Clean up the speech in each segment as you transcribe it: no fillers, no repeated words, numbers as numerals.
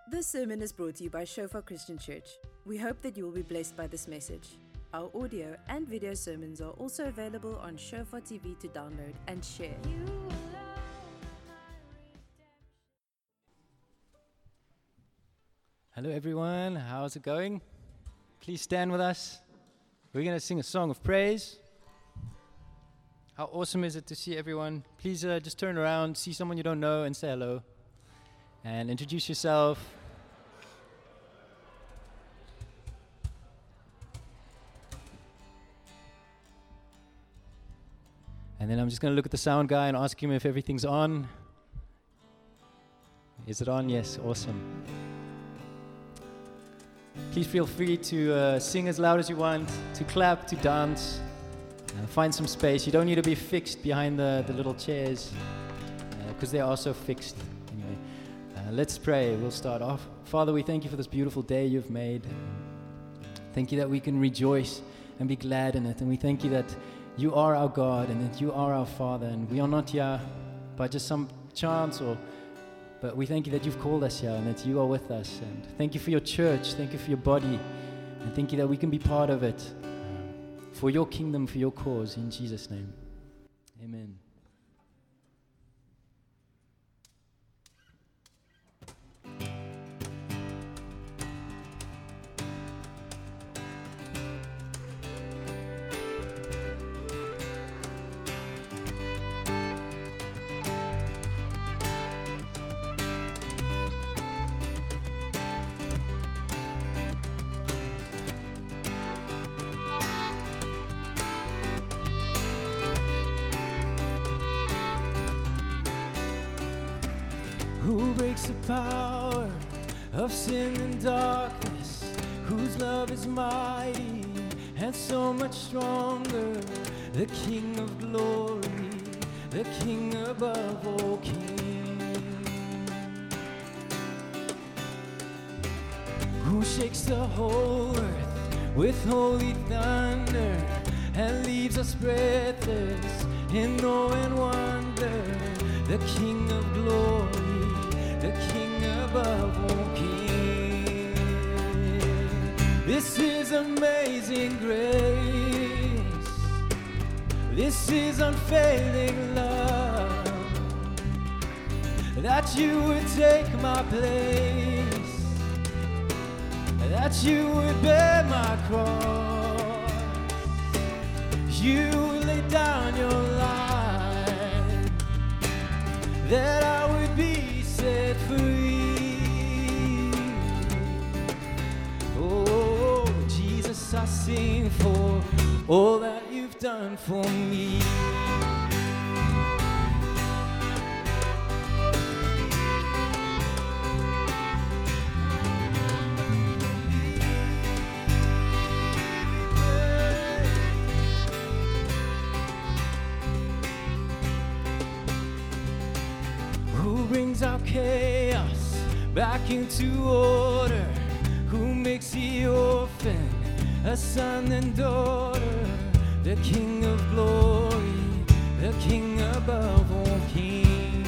This sermon is brought to you by Shofar Christian Church. We hope that you will be blessed by this message. Our audio and video sermons are also available on Shofar TV to download and share. Hello everyone, how's it going? Please stand with us. We're going to sing a song of praise. How awesome is it to see everyone? Please just turn around, see someone you don't know and say hello. And introduce yourself. And then I'm just going to look at the sound guy and ask him if everything's on. Is it on? Yes, awesome. Please feel free to sing as loud as you want, to clap, to dance. Find some space. You don't need to be fixed behind the little chairs, because they are also fixed. Anyway, let's pray. We'll start off. Father, we thank you for this beautiful day you've made. Thank you that we can rejoice and be glad in it. And we thank you that you are our God and that you are our Father. And we are not here by just some chance, but we thank you that you've called us here and that you are with us. And thank you for your church. Thank you for your body. And thank you that we can be part of it for your kingdom, for your cause. In Jesus' name, amen. Who breaks the power of sin and darkness, whose love is mighty and so much stronger, the King of glory, the King above all kings, who shakes the whole earth with holy thunder and leaves us breathless in awe and wonder, the King of glory, the King above all kings. This is amazing grace. This is unfailing love, that you would take my place, that you would bear my cross. You laid down your life, that I would be set free. Oh, Jesus, I sing for all that you've done for me. Who brings out chaos back into order? Who makes the orphan a son and daughter? The King of glory, the King above all kings.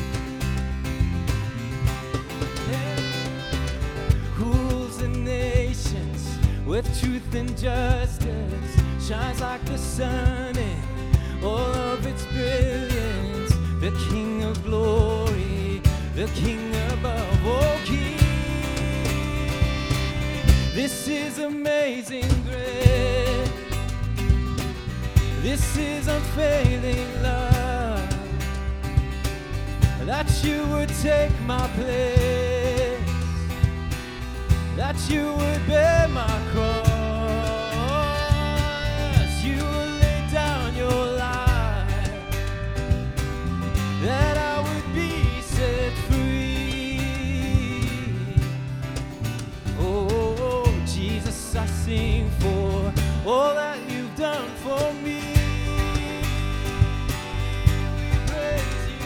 Who rules the nations with truth and justice, shines like the sun in all of its brilliance. The King of glory, the King above all kings. This is amazing grace. This is unfailing love, that you would take my place, that you would bear my cross. You would lay down your life, that I would be set free. Oh, Jesus, I sing for all that you've done for me. We praise you,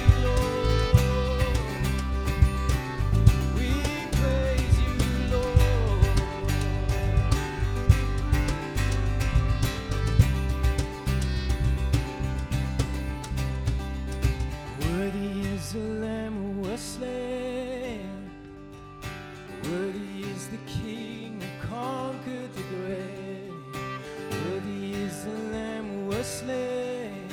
Lord. We praise you, Lord. Worthy is the King who conquered the grave. Worthy is the Lamb who was slain.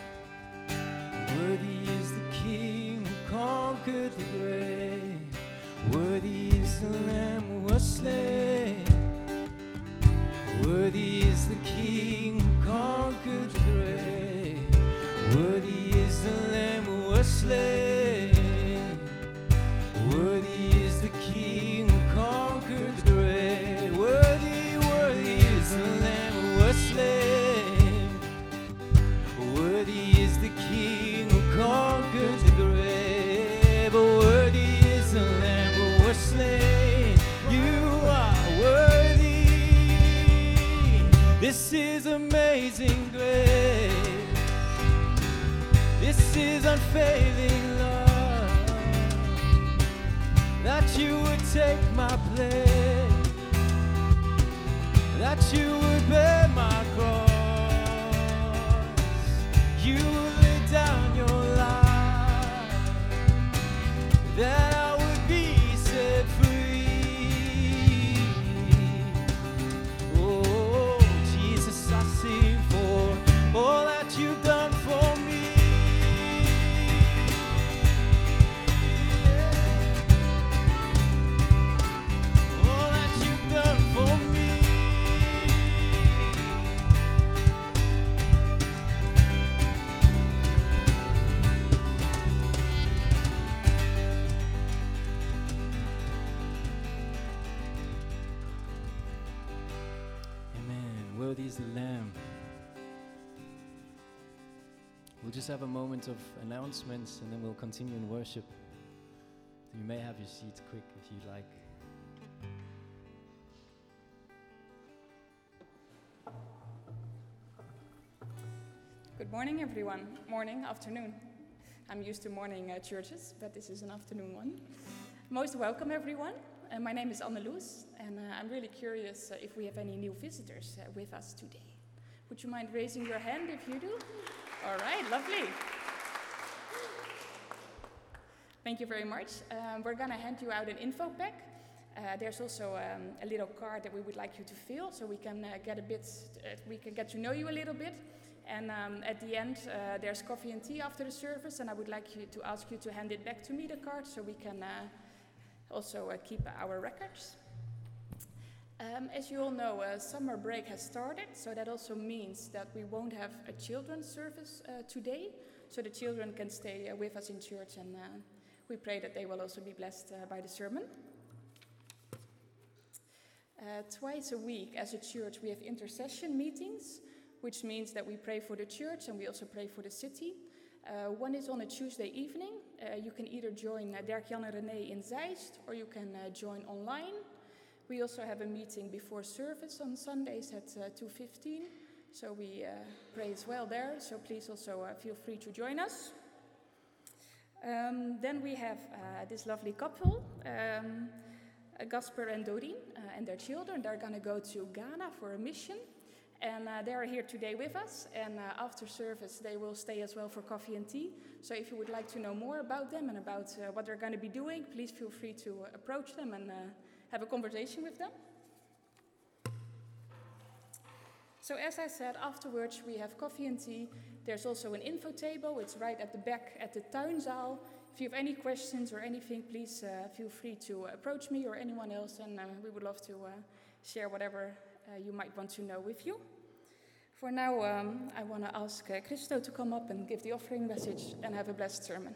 Worthy is the King who conquered the grave. Worthy is the Lamb who was slain. Worthy is the King who conquered the grave. Worthy is the Lamb who was slain. Worthy is the King who conquered the grave. Worthy, worthy is the Lamb who was slain. Worthy is the King who conquered the grave. Worthy is the Lamb who was slain. You are worthy. This is amazing grace. This is unfailing love, that you would take my place, that you would bear my cross, you lay down your life, that I would be set free. Oh, Jesus, I sing for all that you've done for me. All that you've done for me. Amen. Worthy is the Lamb. We'll just have a moment of announcements and then we'll continue in worship. You may have your seats quick if you'd like. Good morning, everyone. Morning, afternoon. I'm used to morning churches, but this is an afternoon one. Most welcome, everyone. My name is Anneloes, and I'm really curious if we have any new visitors with us today. Would you mind raising your hand if you do? All right, lovely. Thank you very much. We're going to hand you out an info pack. There's also a little card that we would like you to fill, so we can get to know you a little bit. And at the end, there's coffee and tea after the service, and I would like to ask you to hand it back to me, the card, so we can also keep our records. As you all know, summer break has started, so that also means that we won't have a children's service today, so the children can stay with us in church, and we pray that they will also be blessed by the sermon. Twice a week as a church we have intercession meetings, which means that we pray for the church and we also pray for the city. One is on a Tuesday evening. You can either join Dirk, Jan and René in Zeist, or you can join online. We also have a meeting before service on Sundays at 2:15, so we pray as well there, so please also feel free to join us. Then we have this lovely couple, Gasper and Doreen, and their children. They're going to go to Ghana for a mission. And they are here today with us, and after service they will stay as well for coffee and tea. So if you would like to know more about them and about what they're going to be doing, please feel free to approach them and have a conversation with them. So as I said, afterwards we have coffee and tea. There's also an info table. It's right at the back at the tuinzaal. If you have any questions or anything, please feel free to approach me or anyone else, and we would love to share whatever you might want to know with you. For now, I want to ask Christo to come up and give the offering message and have a blessed sermon.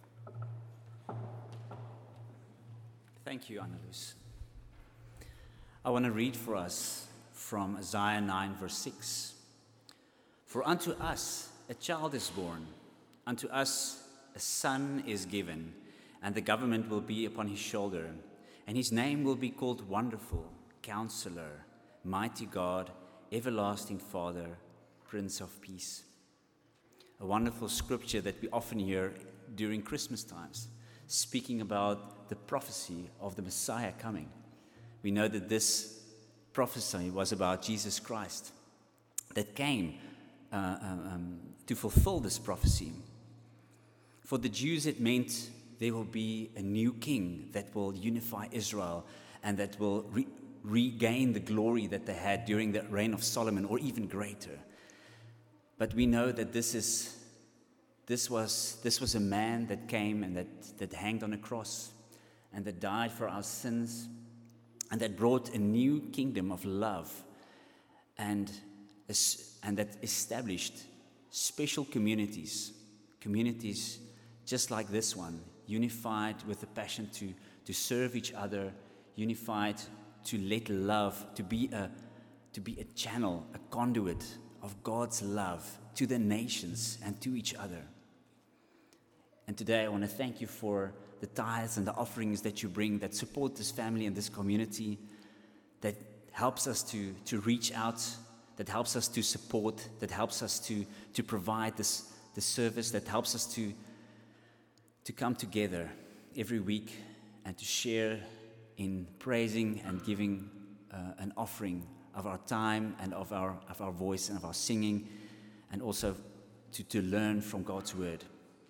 Thank you, Anneloes. I want to read for us from Isaiah 9, verse 6. For unto us a child is born, unto us a son is given, and the government will be upon his shoulder, and his name will be called Wonderful, Counselor, Mighty God, Everlasting Father, Prince of Peace. A wonderful scripture that we often hear during Christmas times, speaking about the prophecy of the Messiah coming. We know that this prophecy was about Jesus Christ that came to fulfill this prophecy. For the Jews, it meant there will be a new king that will unify Israel and that will regain the glory that they had during the reign of Solomon, or even greater. But we know that this was a man that came and that hanged on a cross and that died for our sins, and that brought a new kingdom of love and that established special communities just like this one, unified with a passion to serve each other, unified to let love, to be a channel, a conduit of God's love to the nations and to each other. And today I want to thank you for the tithes and the offerings that you bring that support this family and this community, that helps us to reach out, that helps us to support, that helps us to provide this service, that helps us to come together every week and to share in praising and giving an offering of our time and of our voice and of our singing, and also to learn from God's word.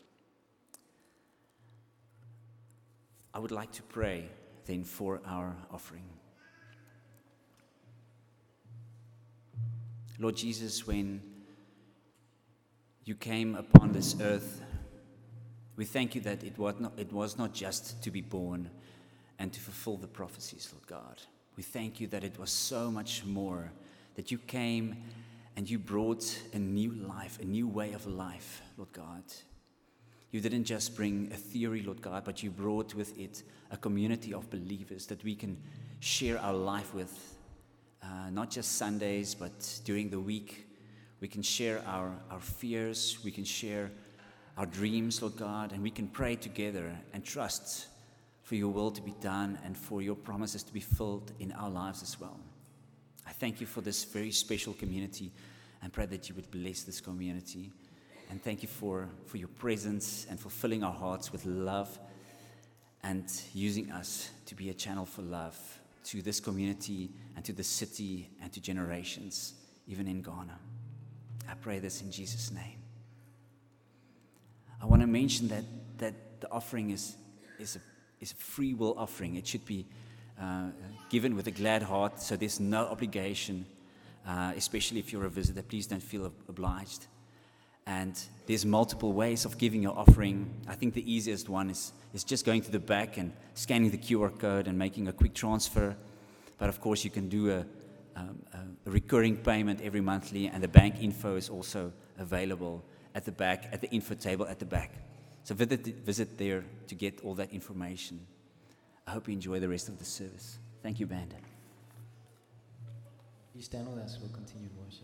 I would like to pray then for our offering. Lord Jesus, when you came upon this earth, we thank you that it was not just to be born and to fulfill the prophecies, Lord God. We thank you that it was so much more, that you came and you brought a new life, a new way of life, Lord God. You didn't just bring a theory, Lord God, but you brought with it a community of believers that we can share our life with, not just Sundays, but during the week. We can share our fears, we can share our dreams, Lord God, and we can pray together and trust for your will to be done and for your promises to be filled in our lives as well. I thank you for this very special community and pray that you would bless this community. And thank you for your presence and for filling our hearts with love and using us to be a channel for love to this community and to the city and to generations, even in Ghana. I pray this in Jesus' name. I want to mention that the offering is a free will offering. It should be given with a glad heart, so there's no obligation, especially if you're a visitor. Please don't feel obliged. And there's multiple ways of giving your offering. I think the easiest one is just going to the back and scanning the QR code and making a quick transfer. But of course, you can do a recurring payment every monthly, and the bank info is also available at the back, at the info table at the back. So visit there to get all that information. I hope you enjoy the rest of the service. Thank you, band. Please stand with us. We'll continue worship.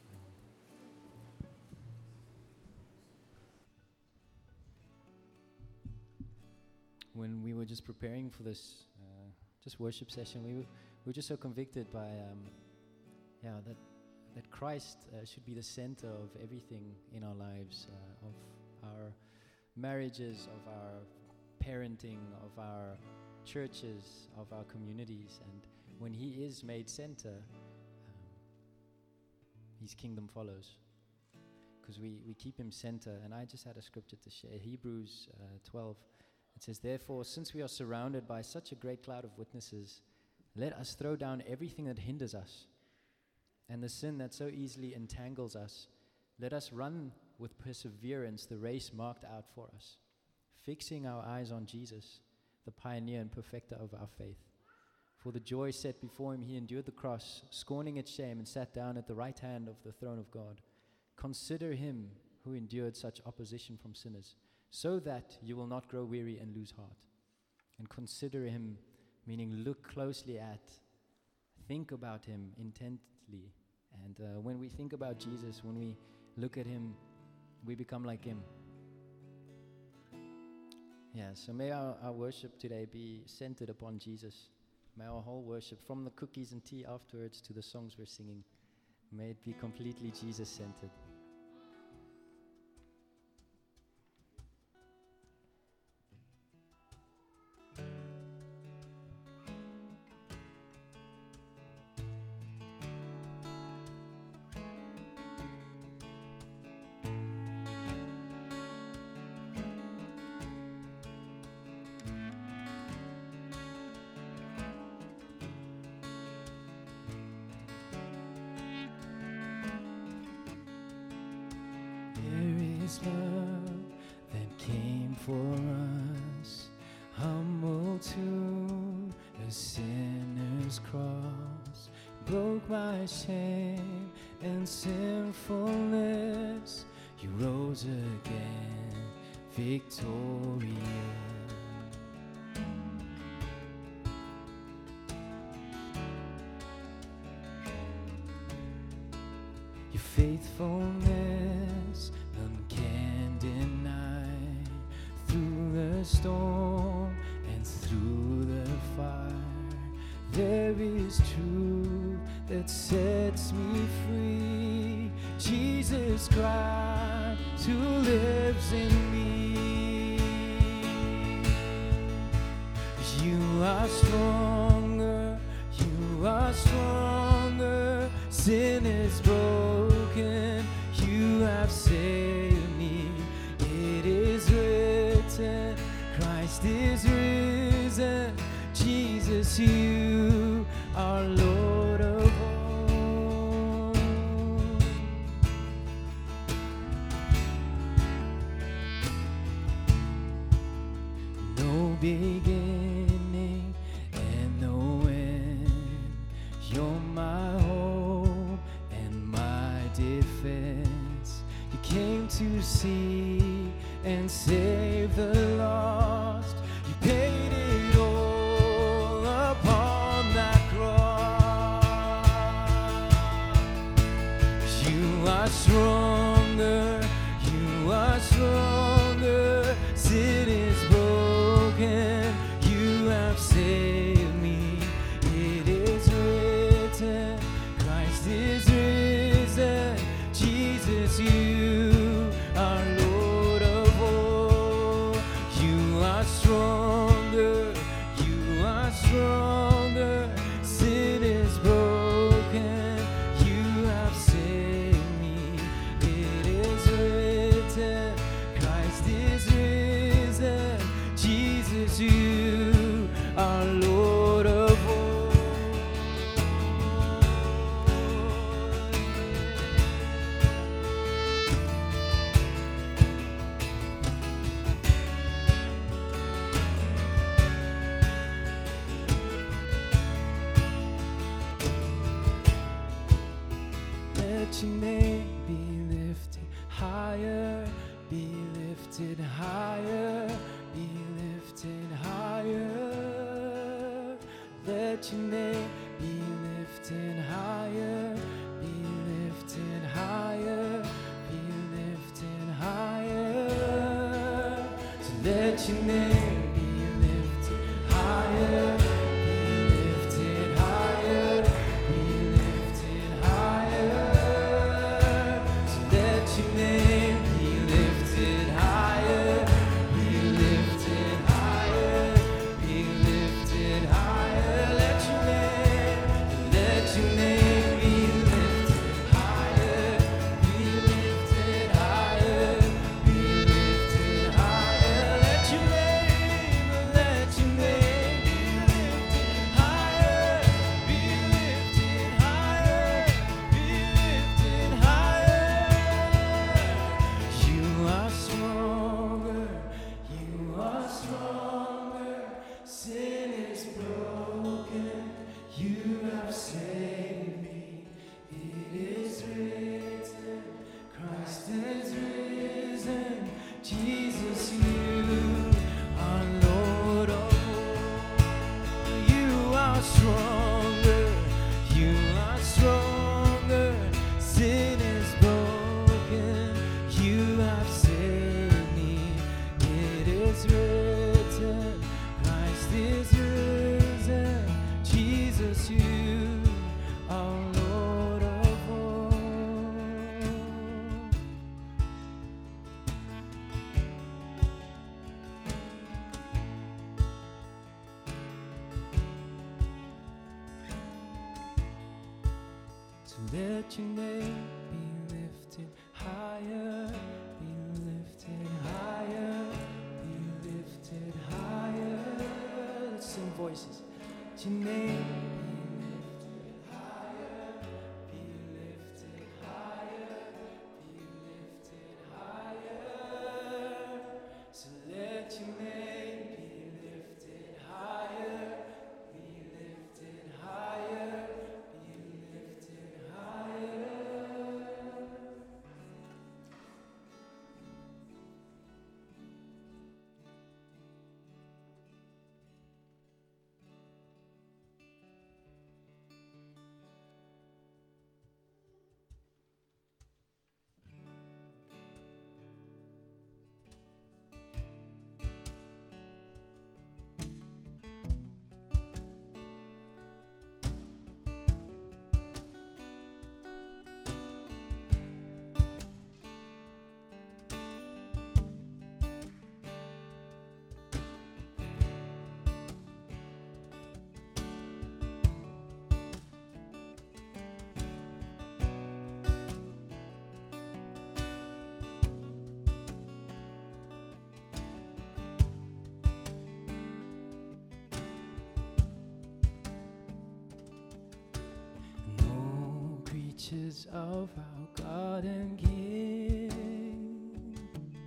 When we were just preparing for this just worship session, we were just so convicted by that Christ should be the center of everything in our lives, of our marriages, of our parenting, of our churches, of our communities. And when he is made center, his kingdom follows, because we keep him center. And I just had a scripture to share, Hebrews 12. It says, "Therefore, since we are surrounded by such a great cloud of witnesses, let us throw down everything that hinders us and the sin that so easily entangles us. Let us run with perseverance the race marked out for us, fixing our eyes on Jesus, the pioneer and perfecter of our faith. For the joy set before him, he endured the cross, scorning its shame, and sat down at the right hand of the throne of God. Consider him who endured such opposition from sinners, so that you will not grow weary and lose heart. And consider him, meaning look closely at, think about him intently. And when we think about Jesus, when we look at him, we become like him." Yeah, so may our worship today be centered upon Jesus. May our whole worship, from the cookies and tea afterwards to the songs we're singing, may it be completely Jesus-centered. His love that came for us, humble to a sinner's cross, broke my shame and sinfulness. You rose again, victorious. Your faithfulness none can deny. Through the storm and through the fire, there is truth that sets me free. Jesus Christ who lives in me. You are stronger, you are stronger. Sin is broken, you have saved me. It is written, Christ is risen. Jesus, you are Lord of all. No beginning and no end. You're my hope and my defense. You came to seek and save the lost. You paid it all upon that cross. You are stronger, you are stronger. Sin is broken, you have saved me. It is written, Christ is risen. Jesus, you are Lord of all. You are stronger, you are stronger. Sin is broken, you have saved me. It is written, Christ is risen. Jesus, you are Lord of all. Let your name be lifted higher, be lifted higher, be lifted higher. Let your name be lifted higher, be lifted higher, be lifted higher. So let your name be lifted higher, be lifted higher, be lifted higher. So let your name be lifted higher, be lifted higher, be lifted higher. Let your name be lifted higher, be lifted higher, be lifted higher. Let your name be lifted higher, be lifted higher, be lifted higher. You are stronger, you are stronger. Sin is broken, you have saved me. It is written, Christ is risen. Jesus, you are Lord of all. You are stronger, you are stronger. Sin is broken, you have saved me. It is written, Christ is risen. Jesus, you are Lord of all. So let your name be lifted higher, be lifted higher, be lifted higher. Let's sing voices. Let your name be lifted higher, be lifted higher, be lifted higher. riches of our God and King.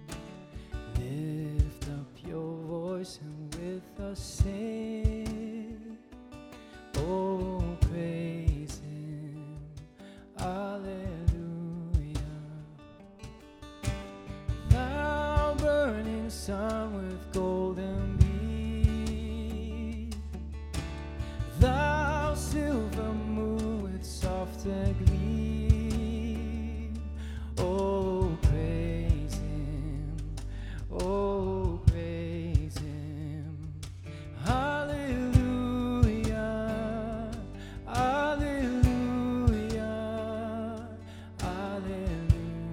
Lift up your voice and with us sing. Oh, praise Him, Alleluia. Thou burning sun with golden beam, thou silver moon with softer gleam. Oh, praise Him, oh, praise Him. Hallelujah, hallelujah, hallelujah.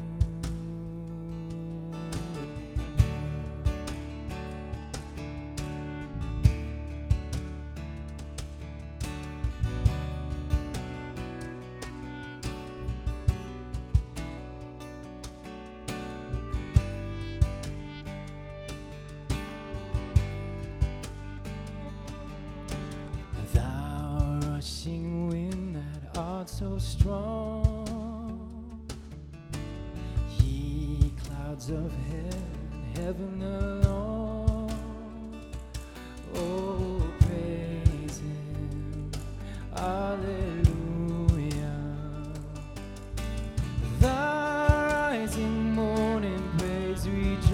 Thou rushing wind that art so strong, ye clouds of heaven alone. Oh, praise Him, Alleluia. Thy rising morning praise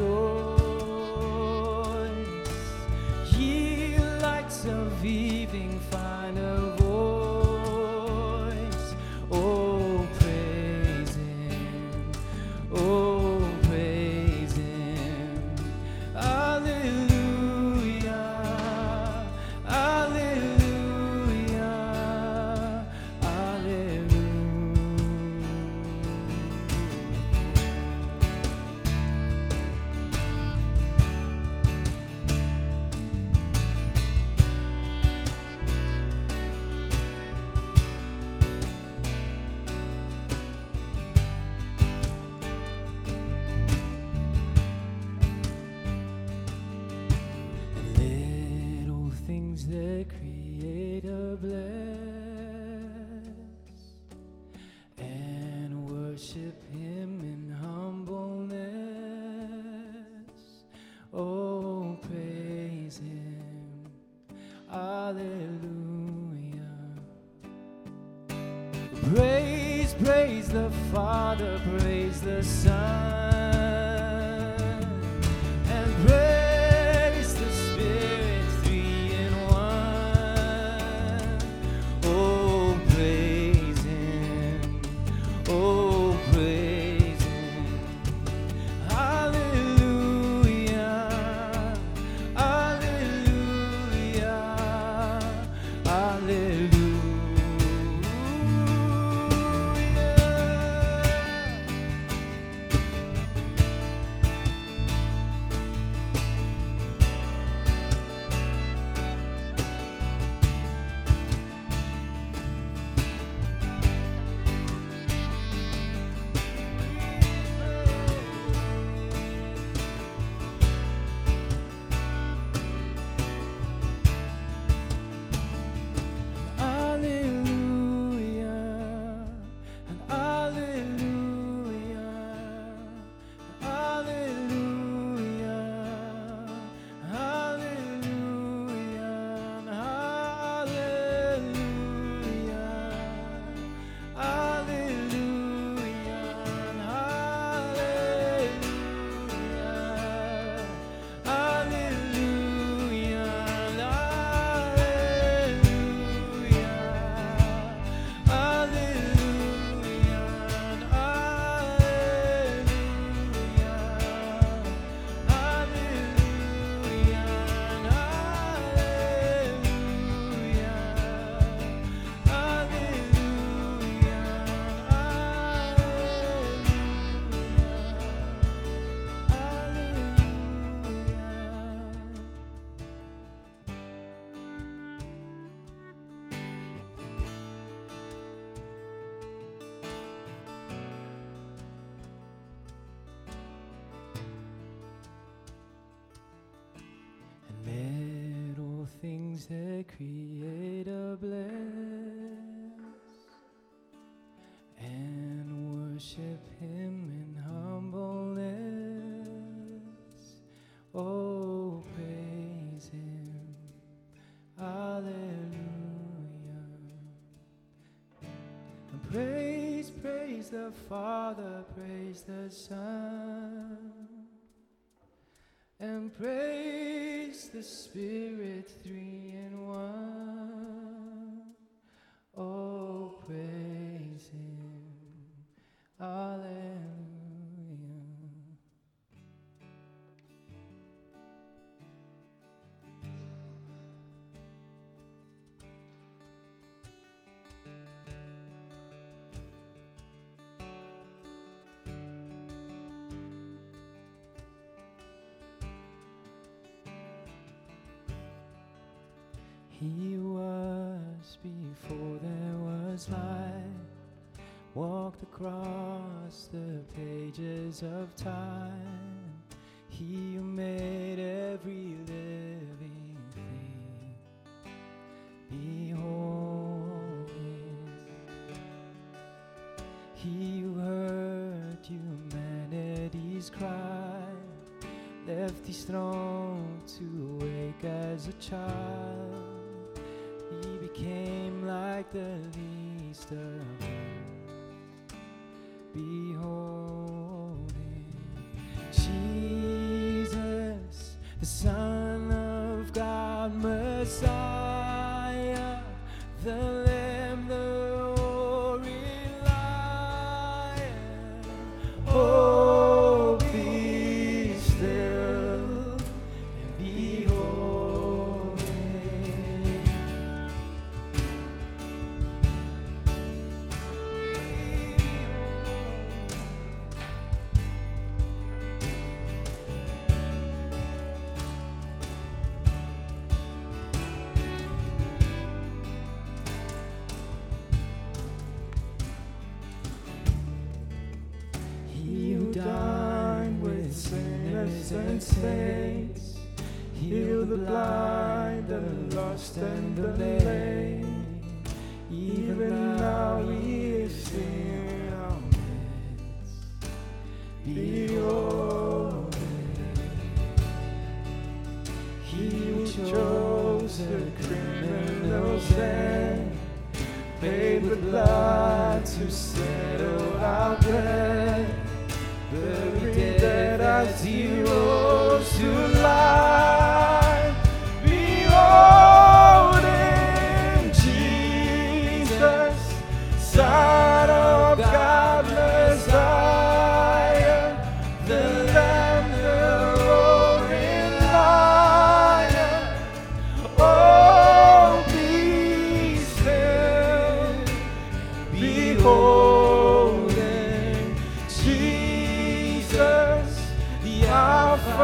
rejoice, ye lights of evening find a voice. Oh, praise Him, oh, praise Him. Alleluia, alleluia, alleluia. Little things that Creator bless, and worship Him in humbleness. Oh, praise Him, Alleluia. Praise, praise the Father, praise the Son, and praise the Spirit, three in one. Oh, praise Him, oh, praise Him. Hallelujah, hallelujah, hallelujah. things that Creator bless, the Father, praise the Son, and praise the Spirit, three in one. Oh, praise Him, Alleluia. He was before there was light, walked across the pages of time. He who made every living thing, behold Him. He who heard humanity's cry, left His throne to wake as a child. He became like the least of us. Behold Him, Jesus, the Son of God, Messiah, the Lamb, the hoary Lion. Oh, be still and behold Him. He who dined with sinners and saints, healed the blind, the lost, and the lame. Even now He is in our midst. Behold Him. He who chose the criminal's end, paid with blood to settle our debt. Very dead as He rose to life. Behold Him, Jesus, Son of God, Messiah, the Lamb, the roaring Lion. Oh, be still, behold Him, Jesus, the Alpha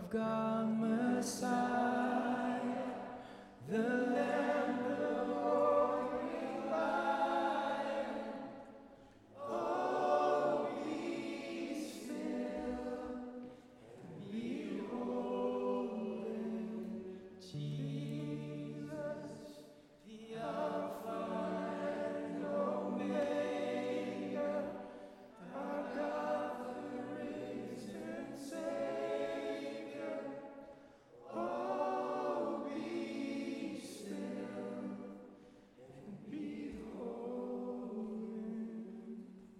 of God, Messiah, the Lamb, the Holy Lion. Oh, be still and behold Jesus, the Alpha and Omega, our God, the risen Savior. Oh, be still and behold Him.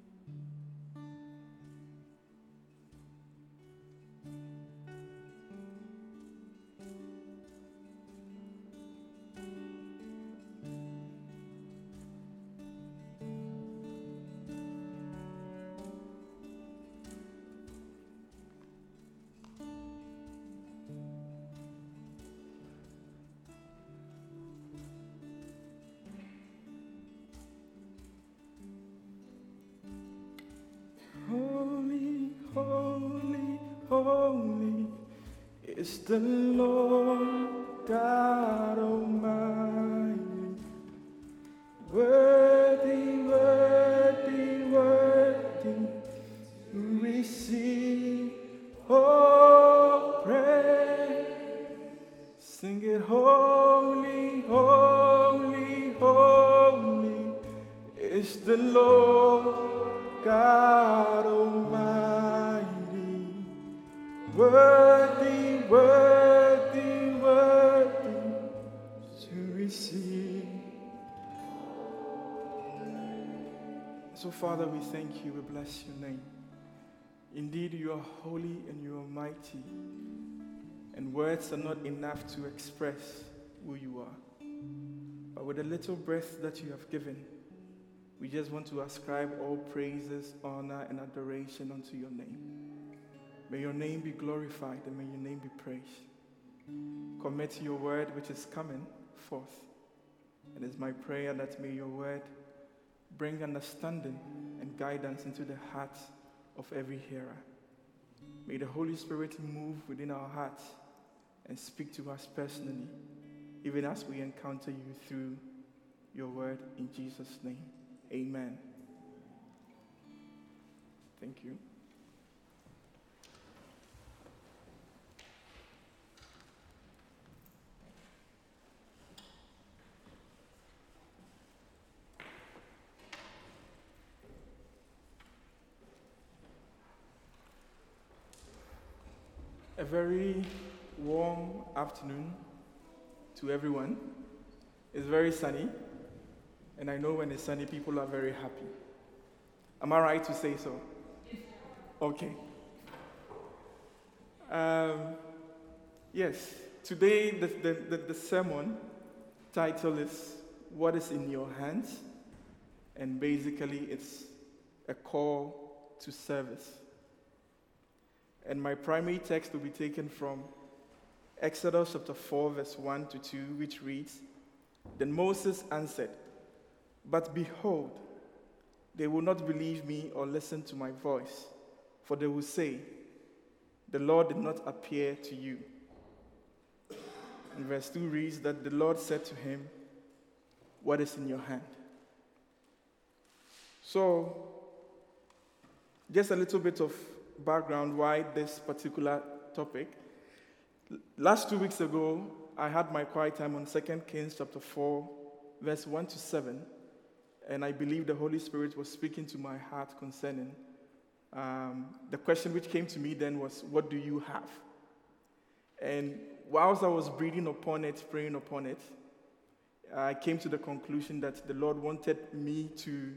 Holy, holy, holy is the Lord God Almighty. Worthy, worthy, worthy to receive all praise. Sing it, holy, holy, holy is the Lord God Almighty. Worthy, worthy, worthy to receive. So, Father, we thank you, we bless your name. Indeed, you are holy and you are mighty, and words are not enough to express who you are. But with the little breath that you have given, we just want to ascribe all praises, honor, and adoration unto your name. May your name be glorified and may your name be praised. Commit your word which is coming forth. It is my prayer that may your word bring understanding and guidance into the hearts of every hearer. May the Holy Spirit move within our hearts and speak to us personally, even as we encounter you through your word in Jesus' name. Amen. Thank you. A very warm afternoon to everyone. It's very sunny. And I know when it's sunny, people are very happy. Am I right to say so? Okay. Yes, today the sermon title is What is in Your Hands? And basically it's a call to service. And my primary text will be taken from Exodus chapter 4, verse 1 to 2, which reads, Then Moses answered, But behold, they will not believe me or listen to my voice, for they will say, The Lord did not appear to you. And verse 2 reads that the Lord said to him, What is in your hand? So, just a little bit of background why this particular topic. Last 2 weeks ago, I had my quiet time on 2 Kings chapter 4, verse 1 to 7. And I believe the Holy Spirit was speaking to my heart concerning the question which came to me then was, what do you have? And whilst I was breathing upon it, praying upon it, I came to the conclusion that the Lord wanted me to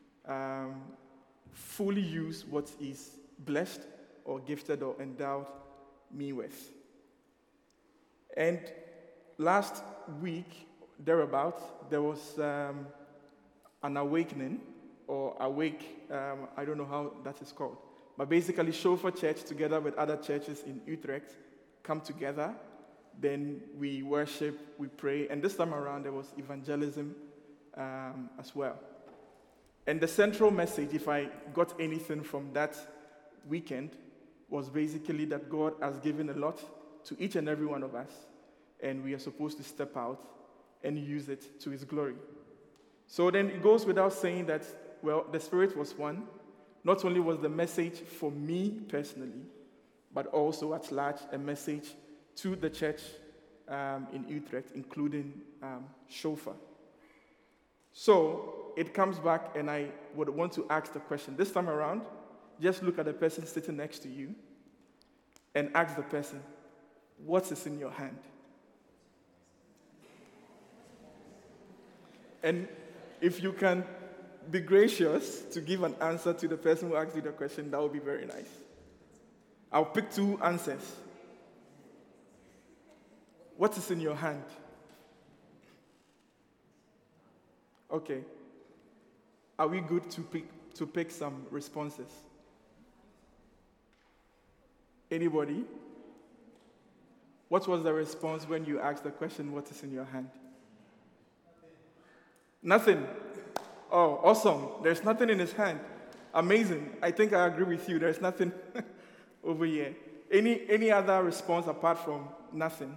fully use what is blessed or gifted or endowed me with. And last week, thereabout, there was an awakening, or awake, I don't know how that is called. But basically, Shofar Church, together with other churches in Utrecht, come together. Then we worship, we pray, and this time around there was evangelism as well. And the central message, if I got anything from that weekend, was basically that God has given a lot to each and every one of us, and we are supposed to step out and use it to his glory. So then it goes without saying that, well, the Spirit was one. Not only was the message for me personally, but also at large a message to the church in Utrecht, including Shofar. So it comes back, and I would want to ask the question. This time around, just look at the person sitting next to you and ask the person, what is in your hand? And if you can be gracious to give an answer to the person who asked you the question, that would be very nice. I'll pick 2 answers. What is in your hand? Okay. Are we good to pick some responses? Anybody? What was the response when you asked the question, what is in your hand? Nothing. Oh, awesome. There's nothing in his hand. Amazing. I think I agree with you. There's nothing over here. Any other response apart from nothing?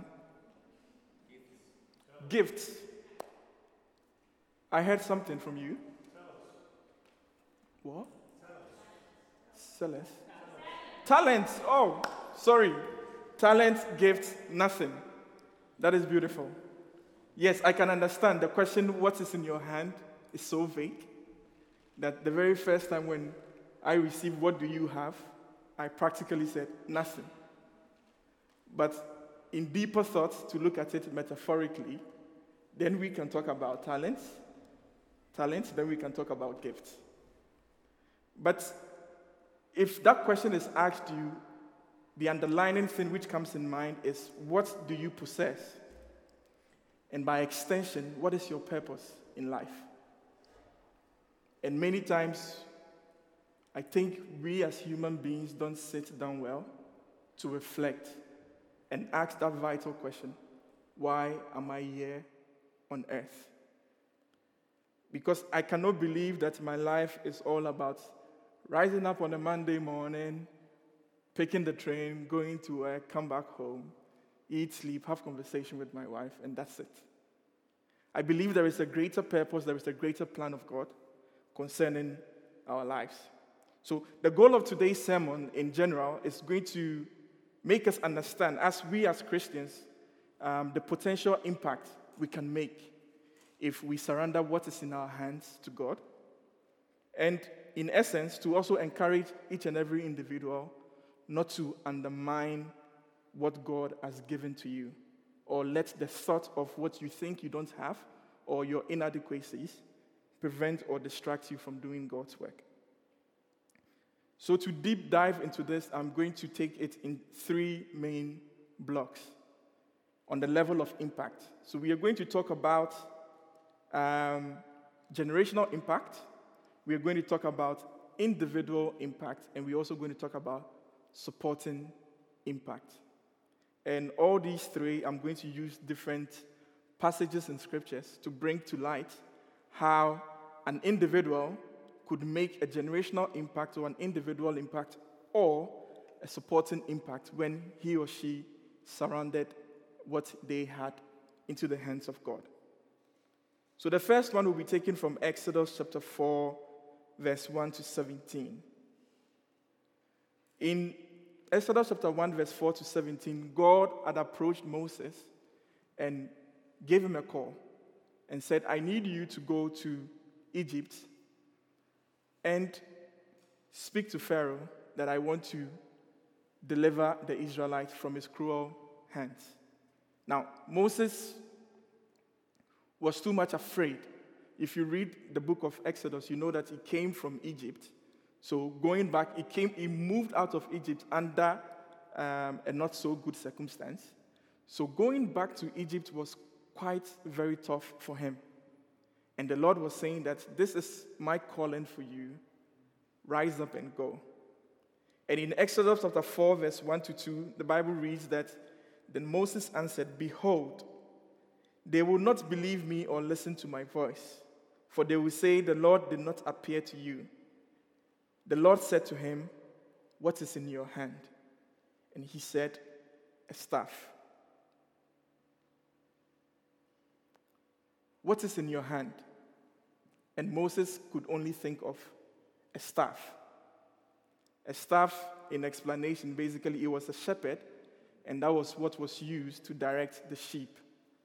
Gifts. I heard something from you. What? Celeste. Talents. Oh, sorry. Talents, gifts, nothing. That is beautiful. Yes, I can understand. The question, what is in your hand, is so vague that the very first time when I received, what do you have, I practically said, nothing. But in deeper thoughts, to look at it metaphorically, then we can talk about talents, then we can talk about gifts. But if that question is asked you, the underlying thing which comes in mind is, what do you possess? And by extension, what is your purpose in life? And many times, I think we as human beings don't sit down well to reflect and ask that vital question, why am I here on earth? Because I cannot believe that my life is all about rising up on a Monday morning, picking the train, going to work, come back home, eat, sleep, have conversation with my wife, and that's it. I believe there is a greater purpose, there is a greater plan of God concerning our lives. So the goal of today's sermon in general is going to make us understand, as we as Christians, the potential impact we can make if we surrender what is in our hands to God. And in essence, to also encourage each and every individual not to undermine what God has given to you, or let the thought of what you think you don't have or your inadequacies prevent or distract you from doing God's work. So to deep dive into this, I'm going to take it in 3 main blocks on the level of impact. So we are going to talk about generational impact, we are going to talk about individual impact, and we're also going to talk about supporting impact. And all these 3, I'm going to use different passages in scriptures to bring to light how an individual could make a generational impact or an individual impact or a supporting impact when he or she surrendered what they had into the hands of God. So the first one will be taken from Exodus chapter 4, verse 1 to 17. In Exodus chapter 1, verse 4 to 17, God had approached Moses and gave him a call and said, I need you to go to Egypt and speak to Pharaoh that I want to deliver the Israelites from his cruel hands. Now, Moses was too much afraid. If you read the book of Exodus, you know that he came from Egypt. So going back, he moved out of Egypt under a not so good circumstance. So going back to Egypt was quite very tough for him. And the Lord was saying that this is my calling for you. Rise up and go. And in Exodus chapter 4, verse 1 to 2, the Bible reads that, then Moses answered, behold, they will not believe me or listen to my voice, for they will say, the Lord did not appear to you. The Lord said to him, what is in your hand? And he said, a staff. What is in your hand? And Moses could only think of a staff. A staff, in explanation, basically it was a shepherd, and that was what was used to direct the sheep.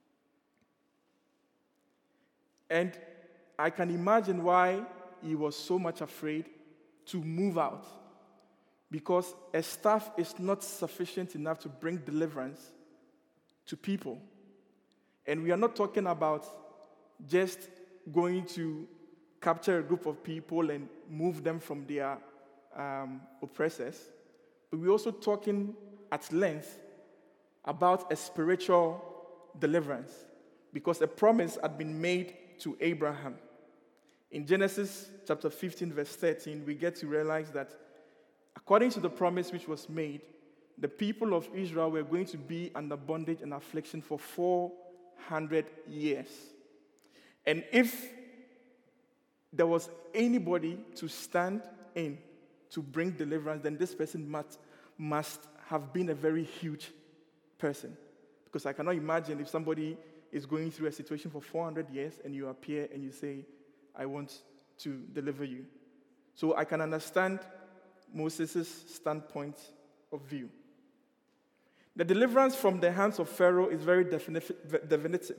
And I can imagine why he was so much afraid to move out, because a staff is not sufficient enough to bring deliverance to people. And we are not talking about just going to capture a group of people and move them from their oppressors, but we're also talking at length about a spiritual deliverance, because a promise had been made to Abraham. In Genesis chapter 15, verse 13, we get to realize that according to the promise which was made, the people of Israel were going to be under bondage and affliction for 400 years. And if there was anybody to stand in to bring deliverance, then this person must have been a very huge person. Because I cannot imagine if somebody is going through a situation for 400 years and you appear and you say, I want to deliver you. So I can understand Moses' standpoint of view. The deliverance from the hands of Pharaoh is very definitive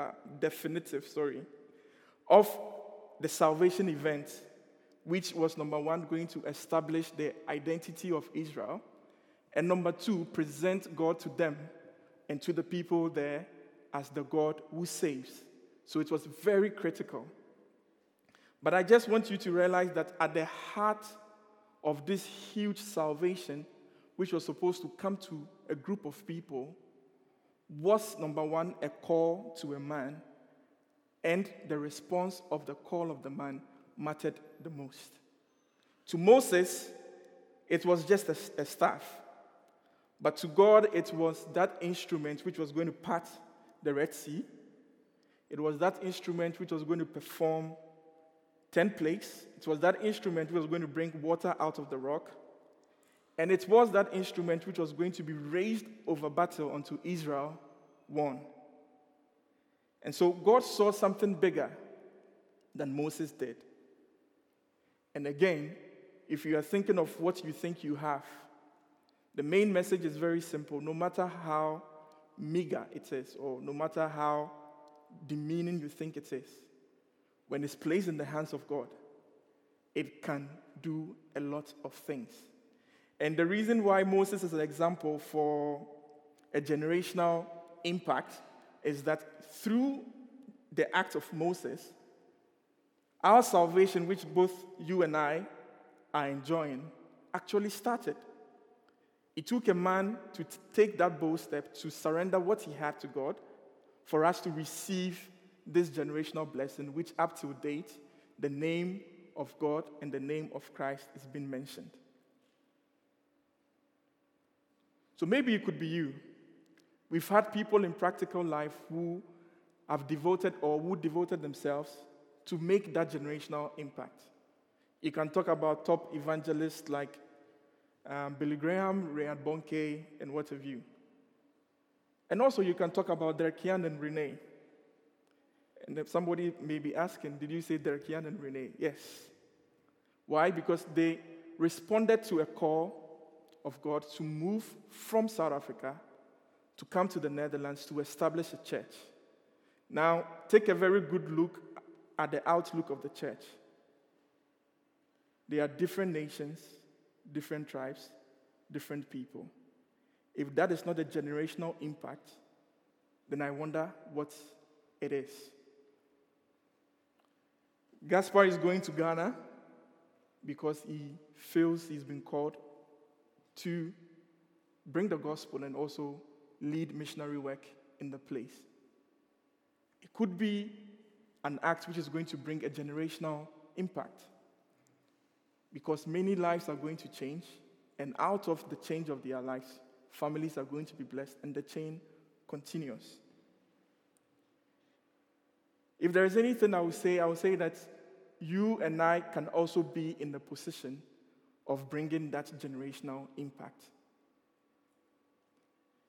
of the salvation event, which was, number one, going to establish the identity of Israel, and number two, present God to them and to the people there as the God who saves. So it was very critical. But I just want you to realize that at the heart of this huge salvation, which was supposed to come to a group of people, was, number one, a call to a man, and the response of the call of the man mattered the most. To Moses, it was just a staff. But to God, it was that instrument which was going to part the Red Sea. It was that instrument which was going to perform 10 plagues. It was that instrument which was going to bring water out of the rock. And it was that instrument which was going to be raised over battle until Israel won. And so God saw something bigger than Moses did. And again, if you are thinking of what you think you have, the main message is very simple. No matter how meager it is, or no matter how demeaning you think it is, when it's placed in the hands of God, it can do a lot of things. And the reason why Moses is an example for a generational impact is that through the act of Moses, our salvation, which both you and I are enjoying, actually started. It took a man to take that bold step to surrender what he had to God for us to receive this generational blessing, which up to date, the name of God and the name of Christ is being mentioned. So maybe it could be you. We've had people in practical life who have devoted or who devoted themselves to make that generational impact. You can talk about top evangelists like Billy Graham, Reinhard Bonnke, and what have you. And also you can talk about Derek-Jan and Renee. And if somebody may be asking, did you say Derek-Jan and Renee? Yes. Why? Because they responded to a call of God to move from South Africa to come to the Netherlands to establish a church. Now, take a very good look at the outlook of the church. There are different nations, different tribes, different people. If that is not a generational impact, then I wonder what it is. Gaspar is going to Ghana because he feels he's been called to bring the gospel and also lead missionary work in the place. It could be an act which is going to bring a generational impact, because many lives are going to change, and out of the change of their lives, families are going to be blessed, and the chain continues. If there is anything I would say that you and I can also be in the position of bringing that generational impact.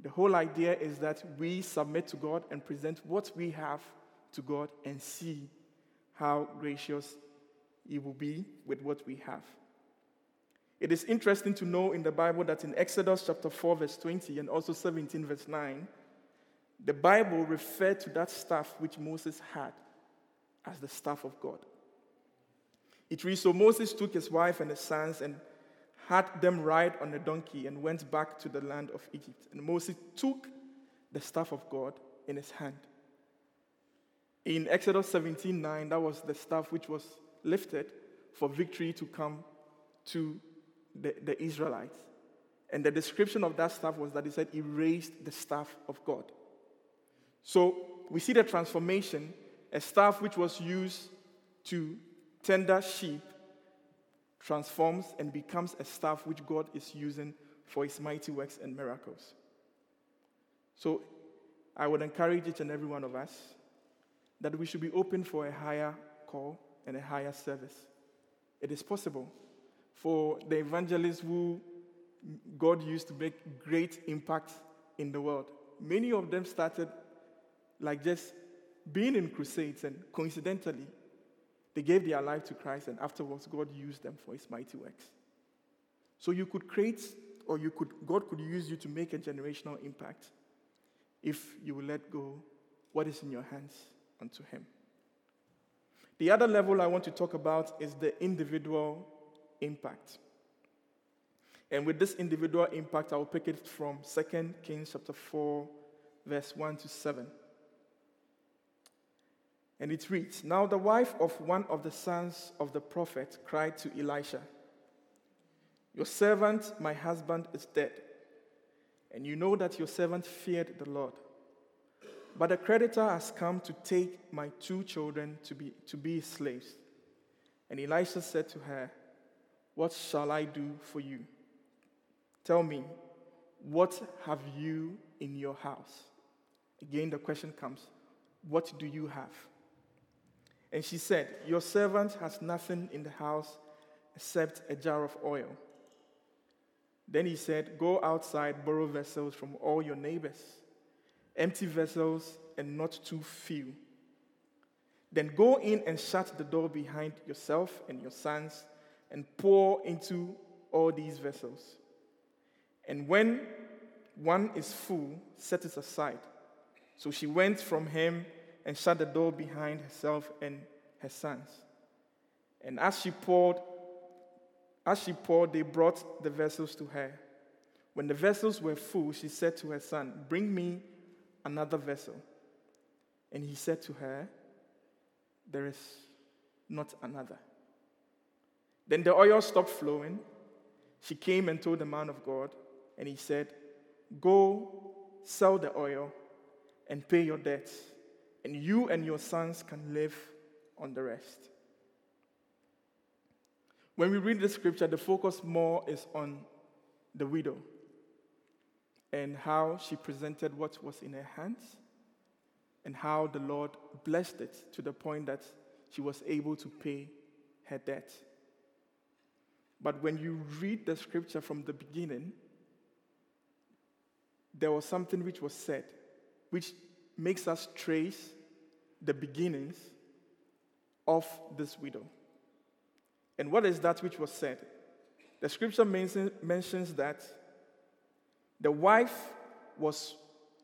The whole idea is that we submit to God and present what we have to God and see how gracious He will be with what we have. It is interesting to know in the Bible that in Exodus chapter 4, verse 20, and also 17, verse 9, the Bible referred to that staff which Moses had as the staff of God. It reads, so Moses took his wife and his sons and had them ride on a donkey and went back to the land of Egypt. And Moses took the staff of God in his hand. In Exodus 17:9, that was the staff which was lifted for victory to come to the Israelites. And the description of that staff was that he said he raised the staff of God. So we see the transformation, a staff which was used to tender sheep transforms and becomes a staff which God is using for His mighty works and miracles. So I would encourage each and every one of us that we should be open for a higher call and a higher service. It is possible for the evangelists who God used to make great impact in the world. Many of them started like just being in crusades, and coincidentally, they gave their life to Christ, and afterwards, God used them for His mighty works. So you could create, or God could use you to make a generational impact if you will let go what is in your hands unto Him. The other level I want to talk about is the individual impact. And with this individual impact, I will pick it from 2 Kings chapter 4, verse 1 to 7. And it reads, now the wife of one of the sons of the prophet cried to Elisha, your servant, my husband, is dead, and you know that your servant feared the Lord. But a creditor has come to take my 2 children to be his slaves. And Elisha said to her, what shall I do for you? Tell me, what have you in your house? Again, the question comes, what do you have? And she said, your servant has nothing in the house except a jar of oil. Then he said, go outside, borrow vessels from all your neighbors, empty vessels and not too few. Then go in and shut the door behind yourself and your sons and pour into all these vessels. And when one is full, set it aside. So she went from him and shut the door behind herself and her sons. And as she poured, they brought the vessels to her. When the vessels were full, she said to her son, bring me another vessel. And he said to her, there is not another. Then the oil stopped flowing. She came and told the man of God, and he said, go sell the oil and pay your debts, and you and your sons can live on the rest. When we read the scripture, the focus more is on the widow and how she presented what was in her hands and how the Lord blessed it to the point that she was able to pay her debt. But when you read the scripture from the beginning, there was something which was said, which makes us trace the beginnings of this widow. And what is that which was said? The scripture mentions that the wife was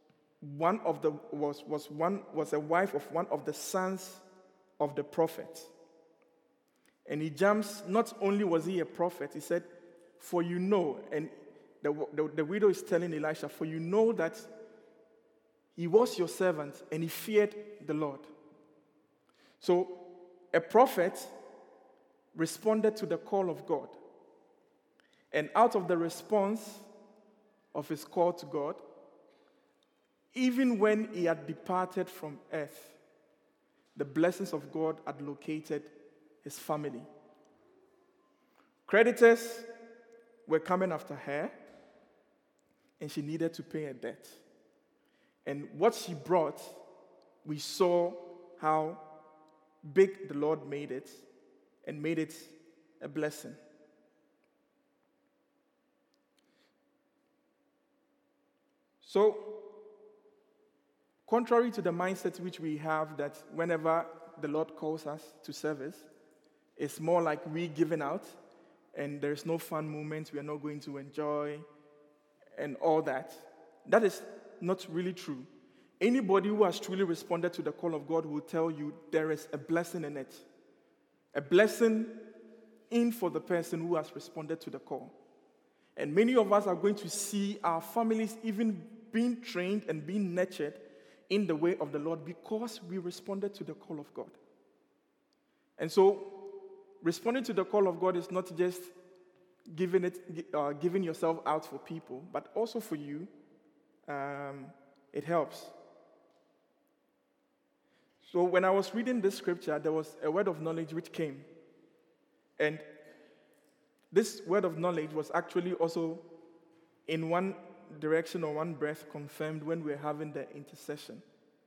a wife of one of the sons of the prophet. And he jumps, not only was he a prophet, he said, for you know, and the widow is telling Elisha, for you know that he was your servant and he feared the Lord. So a prophet responded to the call of God. And out of the response of his call to God, even when he had departed from earth, the blessings of God had located his family. Creditors were coming after her, and she needed to pay a debt. And what she brought, we saw how big the Lord made it, and made it a blessing. So, contrary to the mindset which we have that whenever the Lord calls us to service, it's more like we giving out, and there's no fun moments we are not going to enjoy, and all that. That is not really true. Anybody who has truly responded to the call of God will tell you there is a blessing in it. A blessing in for the person who has responded to the call. And many of us are going to see our families even being trained and being nurtured in the way of the Lord because we responded to the call of God. And so, responding to the call of God is not just giving yourself out for people, but also for you. It helps. So when I was reading this scripture, there was a word of knowledge which came. And this word of knowledge was actually also in one direction or one breath confirmed when we were having the intercession.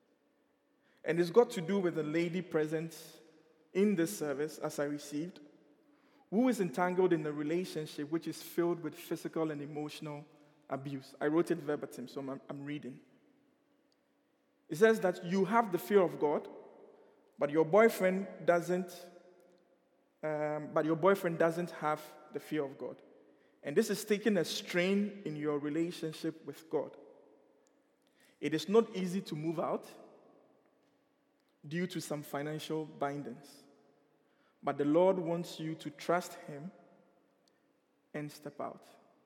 And it's got to do with a lady present in this service, as I received, who is entangled in a relationship which is filled with physical and emotional abuse. I wrote it verbatim, so I'm reading. It says that you have the fear of God, but your boyfriend doesn't have the fear of God. And this is taking a strain in your relationship with God. It is not easy to move out due to some financial bindings. But the Lord wants you to trust Him and step out.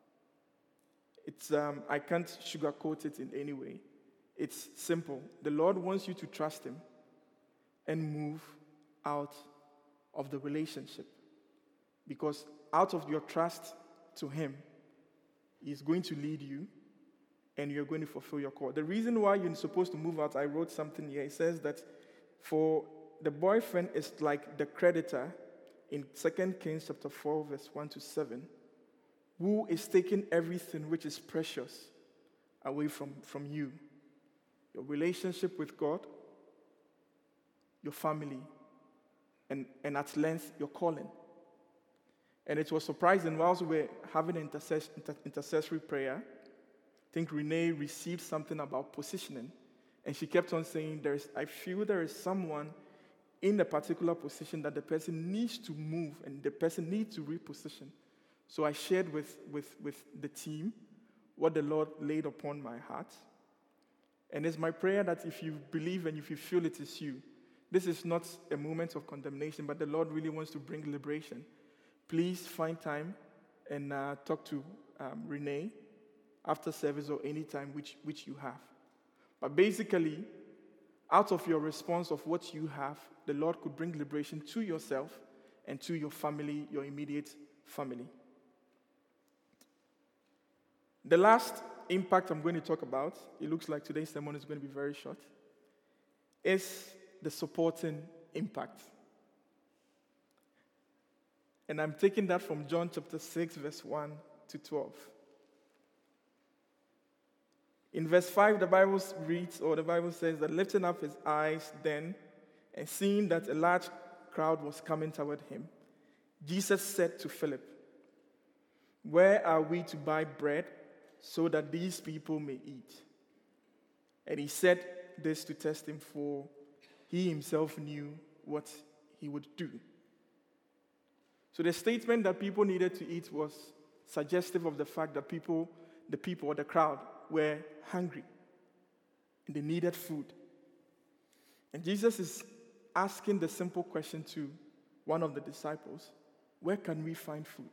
It's I can't sugarcoat it in any way. It's simple. The Lord wants you to trust Him and move out of the relationship. Because out of your trust to Him, He's going to lead you and you're going to fulfill your call. The reason why you're supposed to move out, I wrote something here. It says that for the boyfriend is like the creditor in 2 Kings chapter 4, verse 1 to 7, who is taking everything which is precious away from you. Your relationship with God, your family, and at length, your calling. And it was surprising, whilst we were having intercessory prayer, I think Renee received something about positioning. And she kept on saying, I feel there is someone in a particular position that the person needs to move and the person needs to reposition. So I shared with the team what the Lord laid upon my heart. And it's my prayer that if you believe and if you feel it is you, this is not a moment of condemnation, but the Lord really wants to bring liberation. Please find time and talk to Renee after service or any time which you have. But basically, out of your response of what you have, the Lord could bring liberation to yourself and to your family, your immediate family. The last impact I'm going to talk about, it looks like today's sermon is going to be very short, is the supporting impact. And I'm taking that from John chapter 6, verse 1 to 12. In verse 5, the Bible says that lifting up his eyes then, and seeing that a large crowd was coming toward him, Jesus said to Philip, "Where are we to buy bread so that these people may eat?" And he said this to test him, for he himself knew what he would do. So the statement that people needed to eat was suggestive of the fact that the crowd, were hungry and they needed food. And Jesus is asking the simple question to one of the disciples, where can we find food?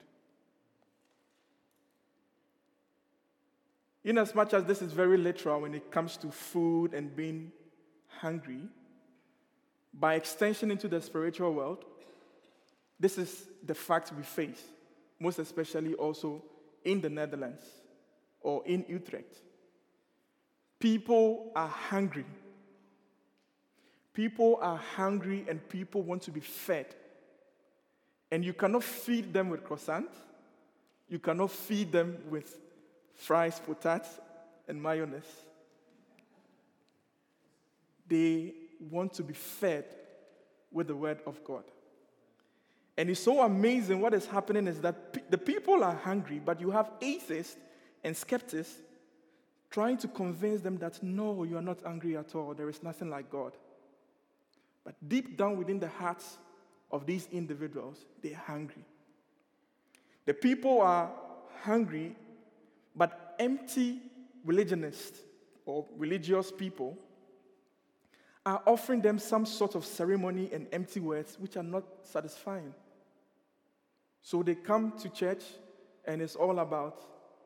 In as much as this is very literal when it comes to food and being hungry, by extension into the spiritual world, this is the fact we face, most especially also in the Netherlands or in Utrecht. People are hungry. People are hungry and people want to be fed. And you cannot feed them with croissant. You cannot feed them with fries, potatoes, and mayonnaise. They want to be fed with the word of God. And it's so amazing what is happening is that the people are hungry, but you have atheists and skeptics trying to convince them that no, you are not angry at all. There is nothing like God. But deep down within the hearts of these individuals, they are hungry. The people are hungry, but empty religionists or religious people are offering them some sort of ceremony and empty words which are not satisfying. So they come to church and it's all about,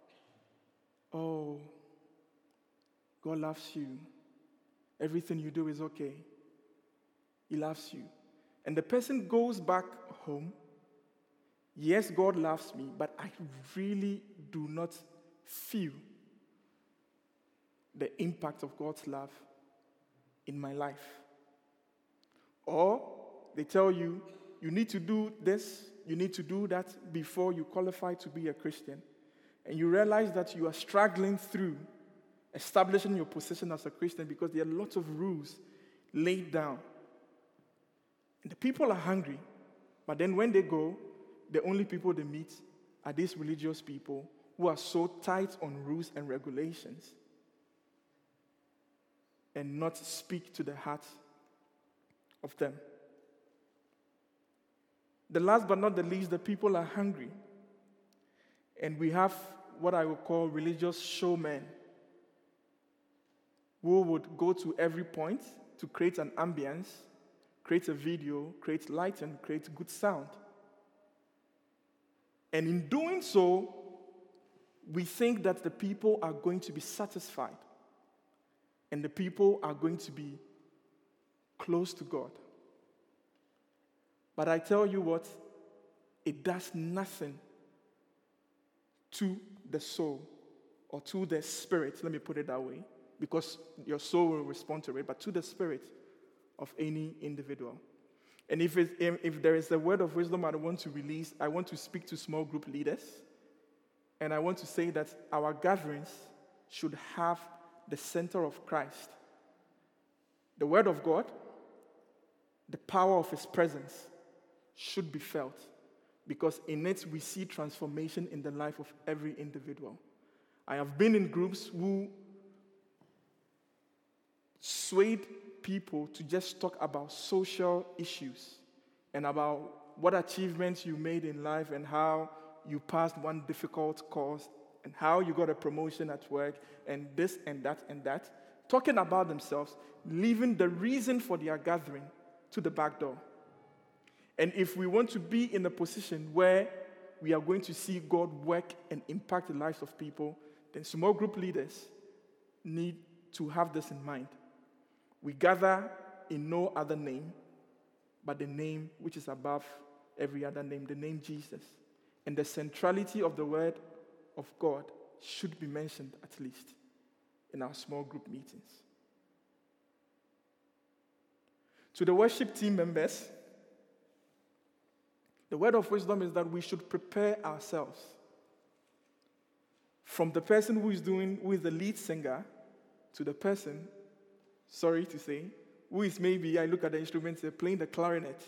oh, God loves you. Everything you do is okay. He loves you. And the person goes back home. Yes, God loves me, but I really do not feel the impact of God's love in my life. Or they tell you, you need to do this, you need to do that before you qualify to be a Christian. And you realize that you are struggling through establishing your position as a Christian because there are lots of rules laid down. And the people are hungry, but then when they go, the only people they meet are these religious people who are so tight on rules and regulations and not speak to the heart of them. The last but not the least, the people are hungry. And we have what I would call religious showmen who would go to every point to create an ambience, create a video, create light, and create good sound. And in doing so, we think that the people are going to be satisfied and the people are going to be close to God. But I tell you what, it does nothing to the soul or to the spirit, let me put it that way, because your soul will respond to it, but to the spirit of any individual. And if there is a word of wisdom I want to release, I want to speak to small group leaders, and I want to say that our gatherings should have the center of Christ. The word of God, the power of his presence should be felt, because in it we see transformation in the life of every individual. I have been in groups who swayed people to just talk about social issues and about what achievements you made in life and how you passed one difficult course and how you got a promotion at work and this and that, talking about themselves, leaving the reason for their gathering to the back door. And if we want to be in a position where we are going to see God work and impact the lives of people, then small group leaders need to have this in mind. We gather in no other name but the name which is above every other name, the name Jesus. And the centrality of the word of God should be mentioned at least in our small group meetings. To the worship team members, the word of wisdom is that we should prepare ourselves. From the person who is the lead singer to the person, sorry to say, who is maybe, I look at the instruments, they're playing the clarinet.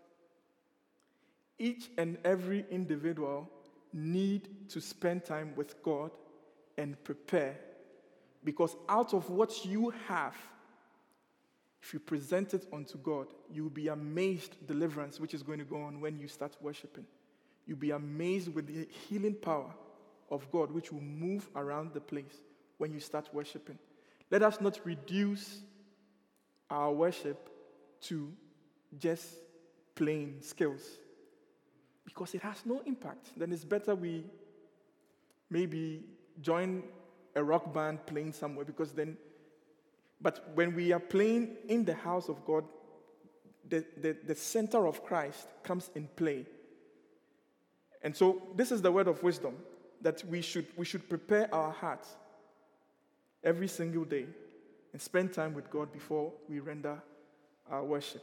Each and every individual need to spend time with God and prepare. Because out of what you have, if you present it unto God, you'll be amazed deliverance which is going to go on when you start worshiping. You'll be amazed with the healing power of God which will move around the place when you start worshiping. Let us not reduce our worship to just plain skills, because it has no impact. Then it's better we maybe join a rock band playing somewhere, but when we are playing in the house of God, the center of Christ comes in play. And so this is the word of wisdom, that we should prepare our hearts every single day and spend time with God before we render our worship.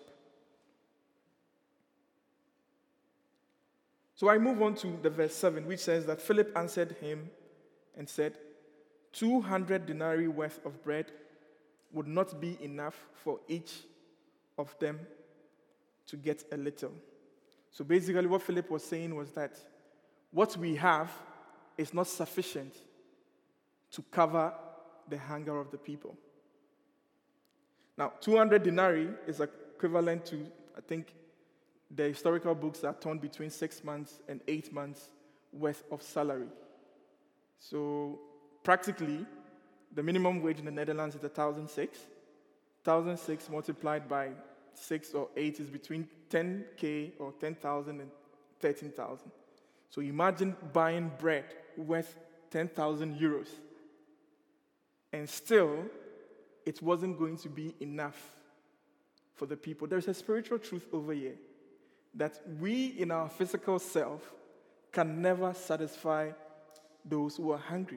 So I move on to the verse 7, which says that Philip answered him and said, 200 denarii worth of bread would not be enough for each of them to get a little. So basically what Philip was saying was that what we have is not sufficient to cover the hunger of the people. Now, 200 denarii is equivalent to, I think, the historical books are torn between 6 months and 8 months worth of salary. So practically, the minimum wage in the Netherlands is 1,006. 1,006 multiplied by 6 or 8 is between 10K or 10,000 and 13,000. So imagine buying bread worth 10,000 euros. And still, it wasn't going to be enough for the people. There's a spiritual truth over here that we in our physical self can never satisfy those who are hungry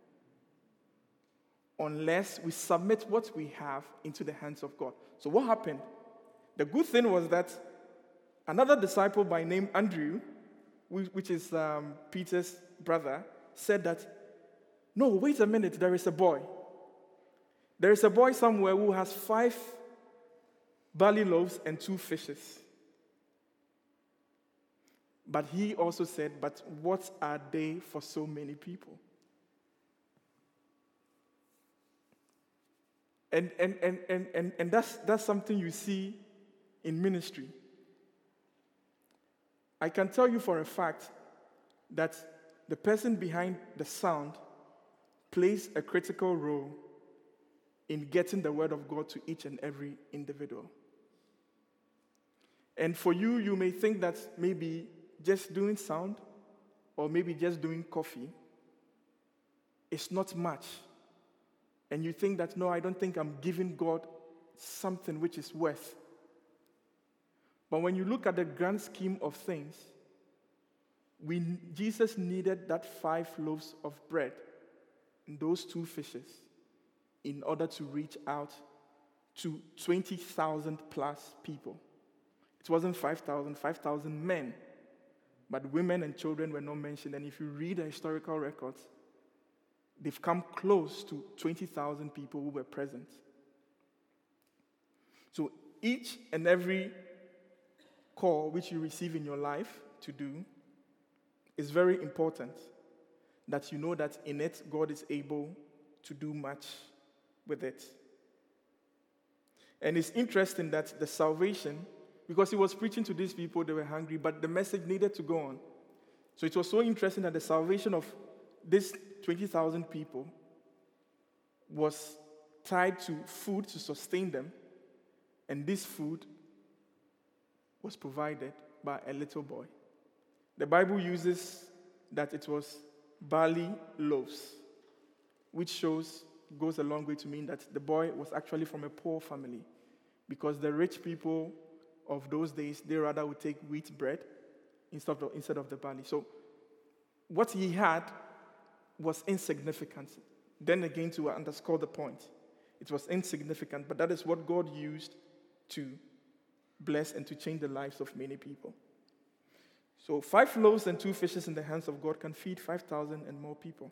unless we submit what we have into the hands of God. So what happened? The good thing was that another disciple by name Andrew, which is Peter's brother, said that, no, wait a minute, there is a boy. There is a boy somewhere who has 5 barley loaves and 2 fishes. But he also said, but what are they for so many people? And that's something you see in ministry. I can tell you for a fact that the person behind the sound plays a critical role in getting the word of God to each and every individual. And for you, you may think that maybe just doing sound or maybe just doing coffee is not much. And you think that, no, I don't think I'm giving God something which is worth. But when you look at the grand scheme of things, Jesus needed that 5 loaves of bread and those 2 fishes in order to reach out to 20,000 plus people. It wasn't 5,000, 5,000 men. But women and children were not mentioned. And if you read the historical records, they've come close to 20,000 people who were present. So each and every call which you receive in your life to do is very important, that you know that in it God is able to do much with it. And it's interesting that the salvation, because he was preaching to these people, they were hungry, but the message needed to go on. So it was so interesting that the salvation of these 20,000 people was tied to food to sustain them, and this food was provided by a little boy. The Bible uses that it was barley loaves, which goes a long way to mean that the boy was actually from a poor family, because the rich people of those days, they rather would take wheat bread instead of the barley. So what he had was insignificant. Then again, to underscore the point, it was insignificant, but that is what God used to bless and to change the lives of many people. So 5 loaves and 2 fishes in the hands of God can feed 5,000 and more people.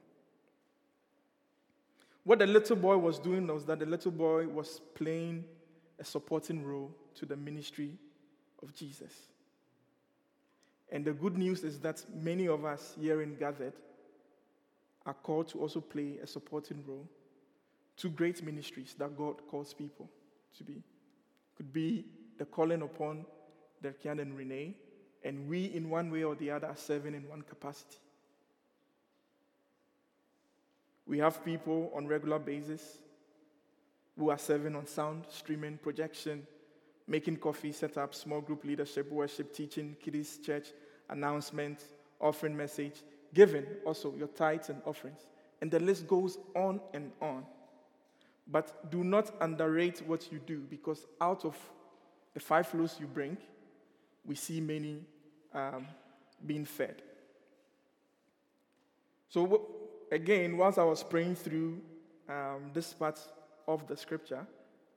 What the little boy was doing was that the little boy was playing a supporting role to the ministry of Jesus. And the good news is that many of us here in Gathered are called to also play a supporting role to great ministries that God calls people to be. Could be the calling upon Derkian and Renee, and we in one way or the other are serving in one capacity. We have people on regular basis who are serving on sound, streaming, projection, making coffee, set up, small group leadership, worship, teaching, kiddies, church, announcement, offering message, giving also your tithes and offerings. And the list goes on and on. But do not underrate what you do, because out of the 5 loaves you bring, we see many being fed. So again, whilst I was praying through this part of the scripture,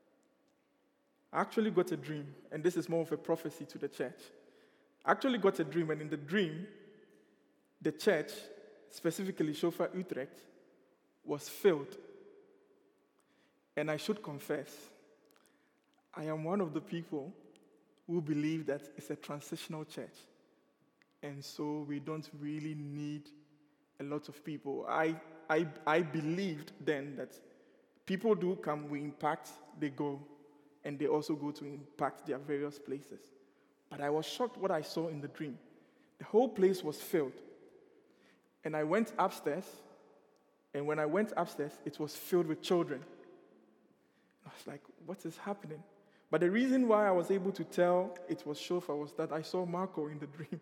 I actually got a dream, and this is more of a prophecy to the church. I actually got a dream, and in the dream, the church, specifically Shofar Utrecht, was filled. And I should confess, I am one of the people who believe that it's a transitional church. And so we don't really need a lot of people. I believed then that People do come, we impact, they go, and they also go to impact their various places. But I was shocked what I saw in the dream. The whole place was filled. And I went upstairs, and when I went upstairs, it was filled with children. I was like, what is happening? But the reason why I was able to tell it was Shofar was that I saw Marco in the dream.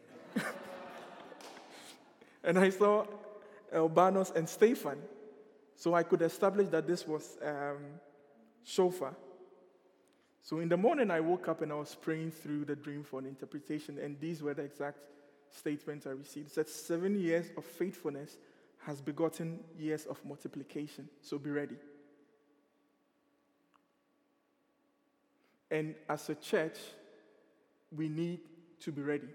And I saw Albanos and Stefan. So I could establish that this was Shofar. So in the morning, I woke up and I was praying through the dream for an interpretation, and these were the exact statements I received. It said, 7 years of faithfulness has begotten years of multiplication, so be ready. And as a church, we need to be ready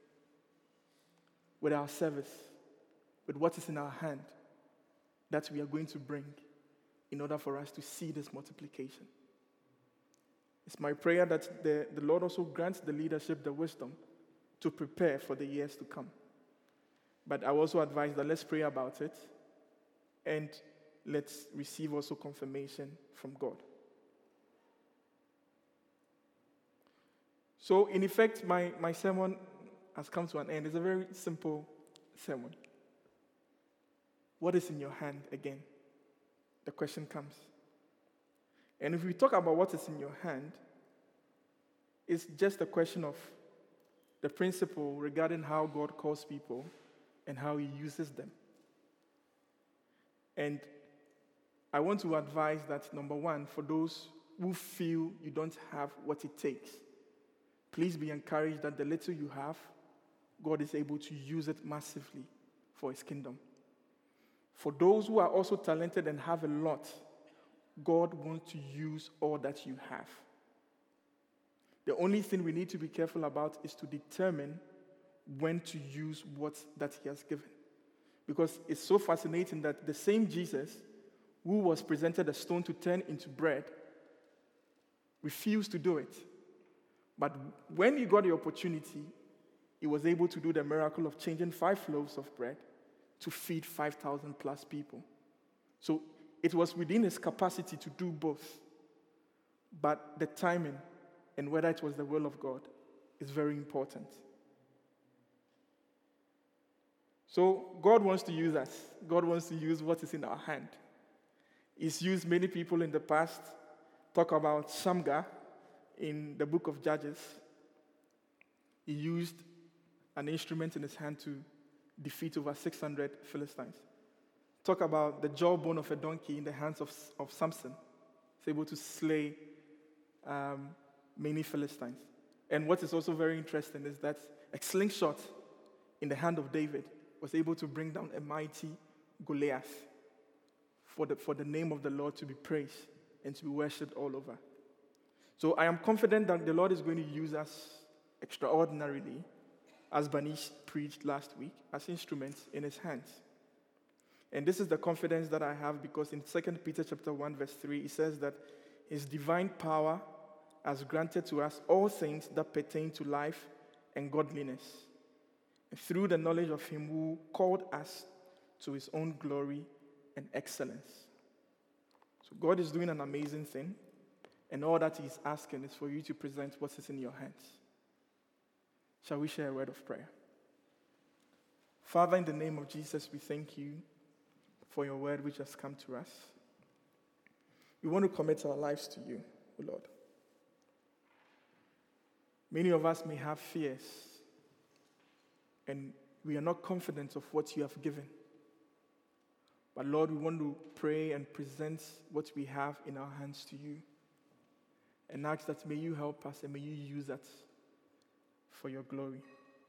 with our service, with what is in our hand that we are going to bring in order for us to see this multiplication. It's my prayer that the Lord also grants the leadership the wisdom to prepare for the years to come. But I also advise that let's pray about it and let's receive also confirmation from God. So, in effect, my sermon has come to an end. It's a very simple sermon. What is in your hand again? The question comes. And if we talk about what is in your hand, it's just a question of the principle regarding how God calls people and how he uses them. And I want to advise that, number one, for those who feel you don't have what it takes, please be encouraged that the little you have, God is able to use it massively for his kingdom. For those who are also talented and have a lot, God wants to use all that you have. The only thing we need to be careful about is to determine when to use what that he has given. Because it's so fascinating that the same Jesus who was presented a stone to turn into bread refused to do it. But when he got the opportunity, he was able to do the miracle of changing 5 loaves of bread to feed 5,000 plus people. So it was within his capacity to do both. But the timing and whether it was the will of God is very important. So God wants to use us. God wants to use what is in our hand. He's used many people in the past. Talk about Shamgar in the book of Judges. He used an instrument in his hand to defeat over 600 Philistines. Talk about the jawbone of a donkey in the hands of Samson. He's able to slay many Philistines. And what is also very interesting is that a slingshot in the hand of David was able to bring down a mighty Goliath for the name of the Lord to be praised and to be worshipped all over. So I am confident that the Lord is going to use us extraordinarily, as Banish preached last week, as instruments in his hands. And this is the confidence that I have because in 2 Peter chapter 1, verse 3, it says that his divine power has granted to us all things that pertain to life and godliness, and through the knowledge of him who called us to his own glory and excellence. So God is doing an amazing thing, and all that he's asking is for you to present what is in your hands. Shall we share a word of prayer? Father, in the name of Jesus, we thank you for your word which has come to us. We want to commit our lives to you, O Lord. Many of us may have fears, and we are not confident of what you have given. But Lord, we want to pray and present what we have in our hands to you, and ask that may you help us and may you use us for your glory.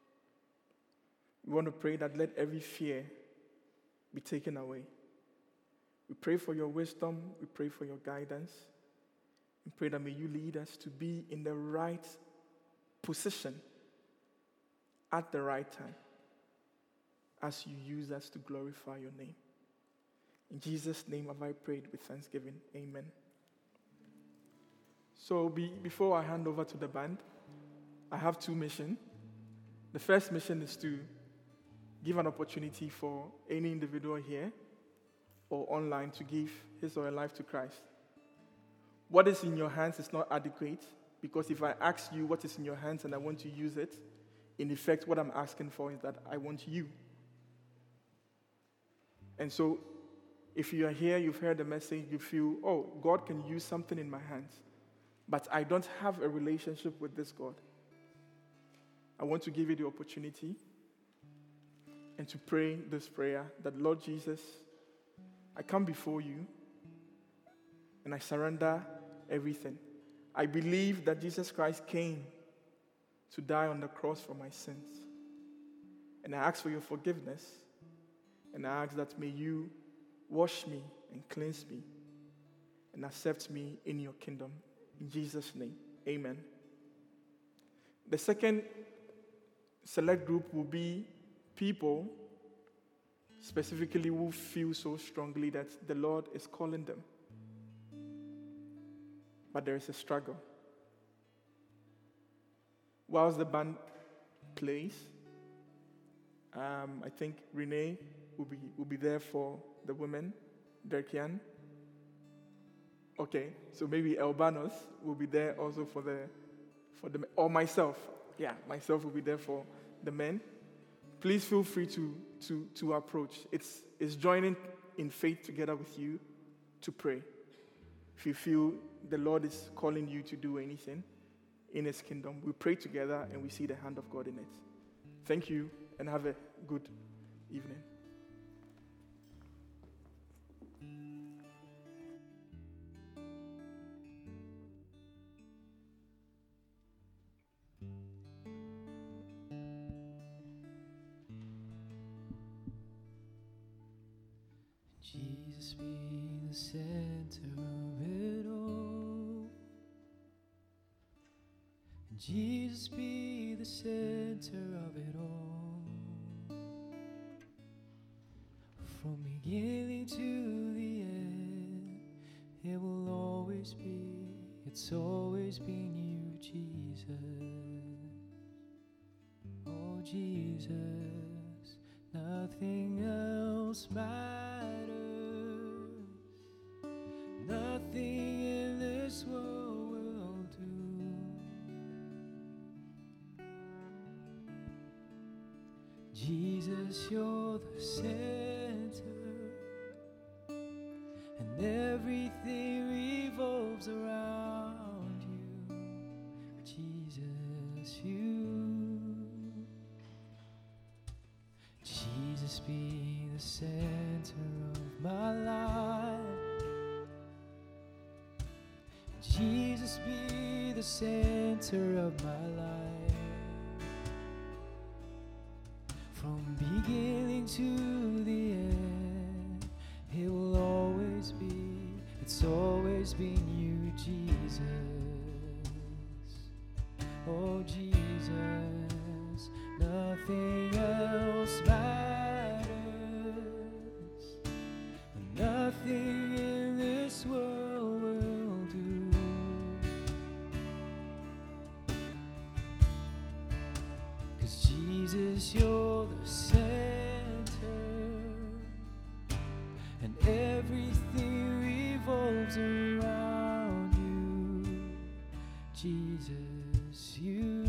We want to pray that let every fear be taken away. We pray for your wisdom. We pray for your guidance. We pray that may you lead us to be in the right position at the right time as you use us to glorify your name. In Jesus' name have I prayed with thanksgiving. Amen. So before I hand over to the band, I have 2 missions. The first mission is to give an opportunity for any individual here or online to give his or her life to Christ. What is in your hands is not adequate, because if I ask you what is in your hands and I want to use it, in effect, what I'm asking for is that I want you. And so, if you are here, you've heard the message, you feel, oh, God can use something in my hands, but I don't have a relationship with this God. I want to give you the opportunity and to pray this prayer that, Lord Jesus, I come before you and I surrender everything. I believe that Jesus Christ came to die on the cross for my sins. And I ask for your forgiveness, and I ask that may you wash me and cleanse me and accept me in your kingdom. In Jesus' name, amen. The second select group will be people specifically who feel so strongly that the Lord is calling them, but there is a struggle. Whilst the band plays, I think Renee will be there for the women, Derkian. Okay, so maybe Elbanos will be there also for the or myself. Yeah, myself will be there for the men. Please feel free to approach. It's joining in faith together with you to pray. If you feel the Lord is calling you to do anything in his kingdom, we pray together and we see the hand of God in it. Thank you and have a good evening. Jesus be the center of it all. Jesus be the center of it all. From beginning to the end, it will always be, it's always been you, Jesus. Oh, Jesus, nothing else matters. Nothing in this world will do. Jesus, you're the center, and everything revolves around you. Jesus, you. Jesus, be the center of my life. Jesus, be the center of my life. From beginning to the end, it will always be, it's always been you, Jesus. Oh, Jesus, nothing else matters. Nothing in this world will do. 'Cause Jesus, you're the center, and everything revolves around you. Jesus, you.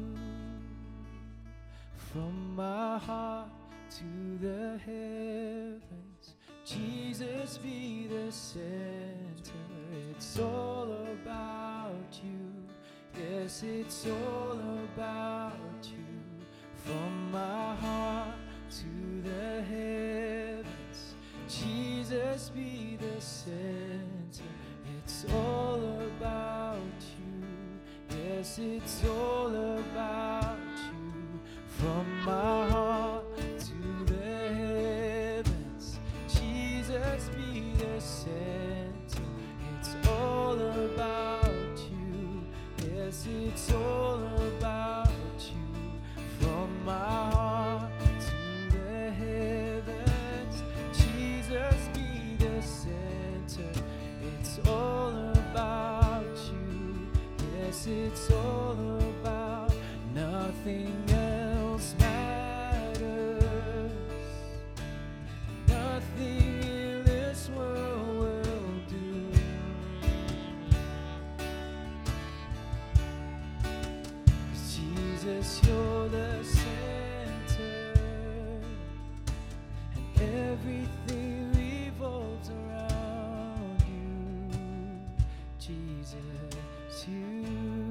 From my heart to the heavens, Jesus, be the center. It's all about you. Yes, it's all about you. From my heart to the heavens, Jesus, be the center. It's all about you. Yes, it's all about you. From my heart to the heavens, Jesus, be the center. It's all about you. Yes, it's all about you. From my heart to the heavens, Jesus, be the center. It's all about you. Yes, it's all about, nothing else matters. Nothing in this Jesus, you're the center, and everything revolves around you. Jesus, you.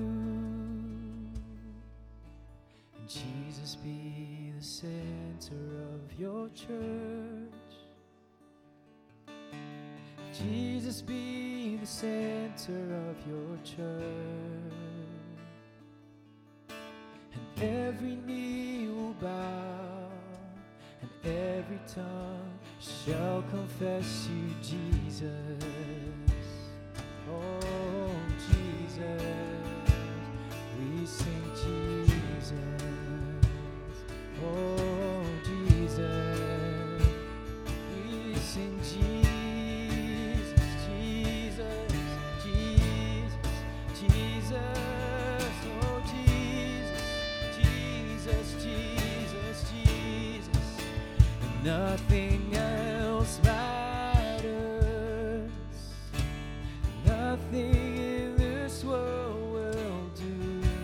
And Jesus, be the center of your church. Jesus, be the center of your church. Every knee will bow, and every tongue shall confess you, Jesus. Oh, Jesus, we sing Jesus. Oh, Jesus, we sing Jesus, Jesus, Jesus, Jesus. Oh, Jesus. Jesus, Jesus, Jesus, and nothing else matters. Nothing in this world will do.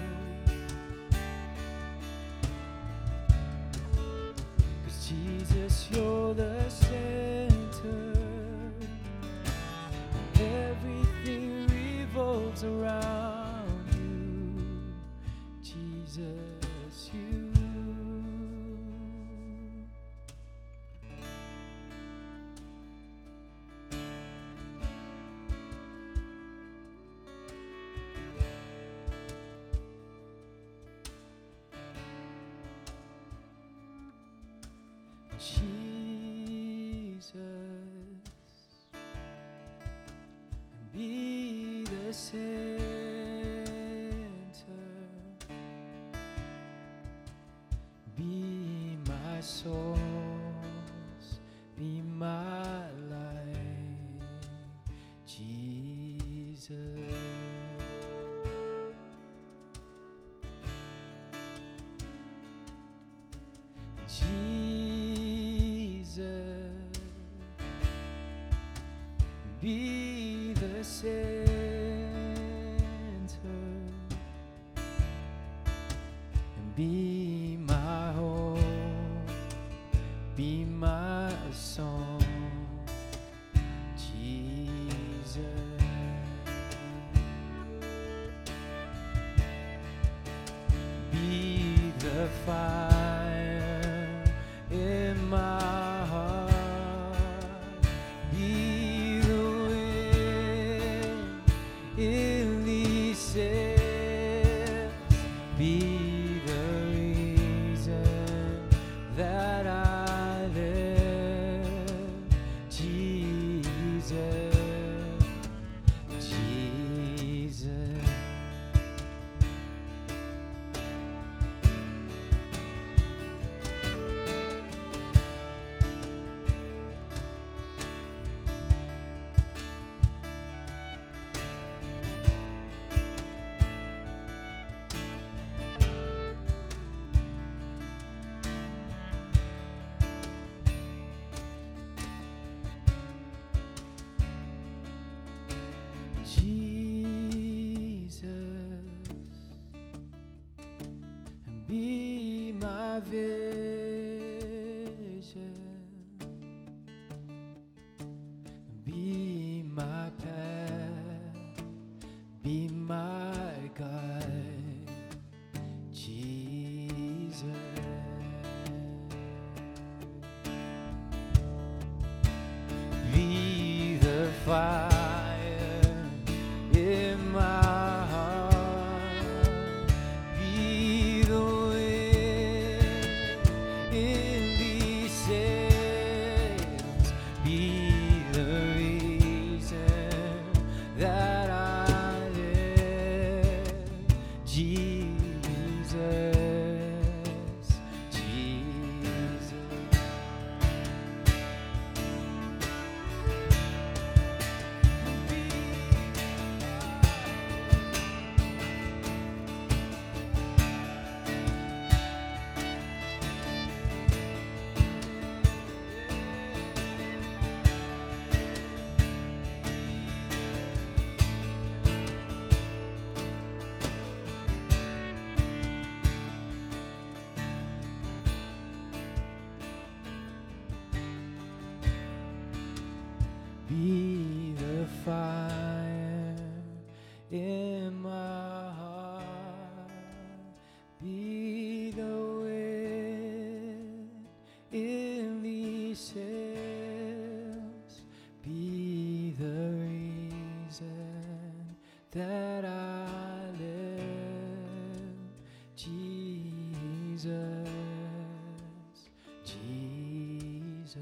'Cause Jesus, you're the center. Everything revolves around you. Jesus, you. Jesus, be the center, be my source, be my life, Jesus. Jesus, be the center, and be my hope, be my song, Jesus. Be the fire in my heart, be the wind in these sails, be the reason that I live, Jesus, Jesus. Jesus, and be my vision, be my path, be my guide, Jesus. Be the fire in my heart, be the wind in these sails, be the reason that I live, Jesus, Jesus. in my heart. Be the wind in these sails. Be the reason that I live. Jesus, Jesus.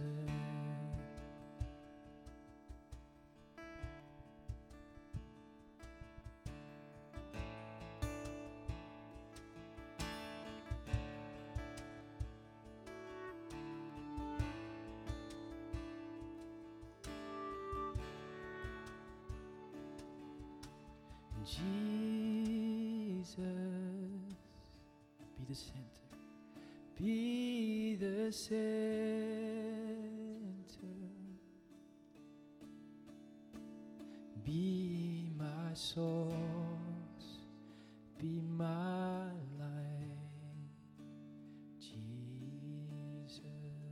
Jesus, be the center, be the center, be my source, be my light, Jesus.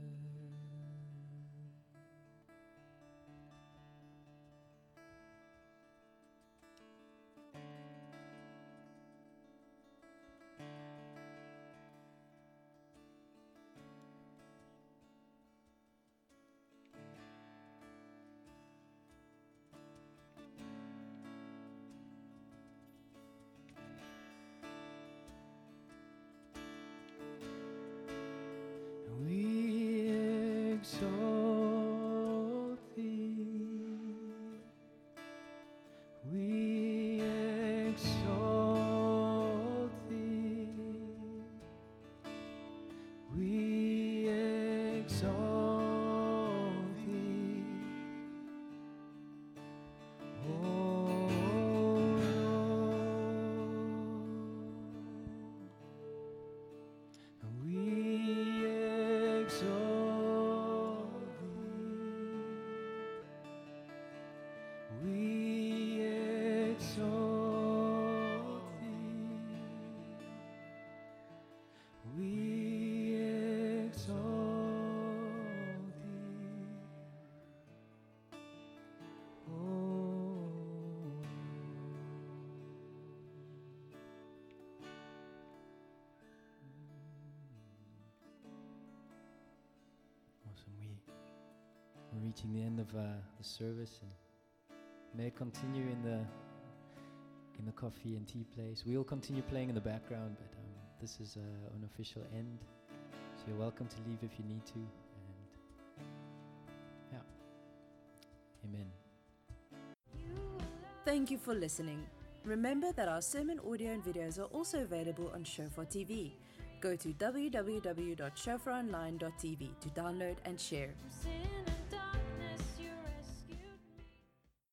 We exalt thee, we exalt thee, we exalt thee, O Lord. We exalt thee, we exalt thee, we exalt thee, O Awesome. We're reaching the end of the service, and may it continue in the coffee and tea place. We'll continue playing in the background, but this is an official end. So you're welcome to leave if you need to. And yeah, amen. Thank you for listening. Remember that our sermon audio and videos are also available on Shofar TV. Go to www.shofaronline.tv to download and share. Sin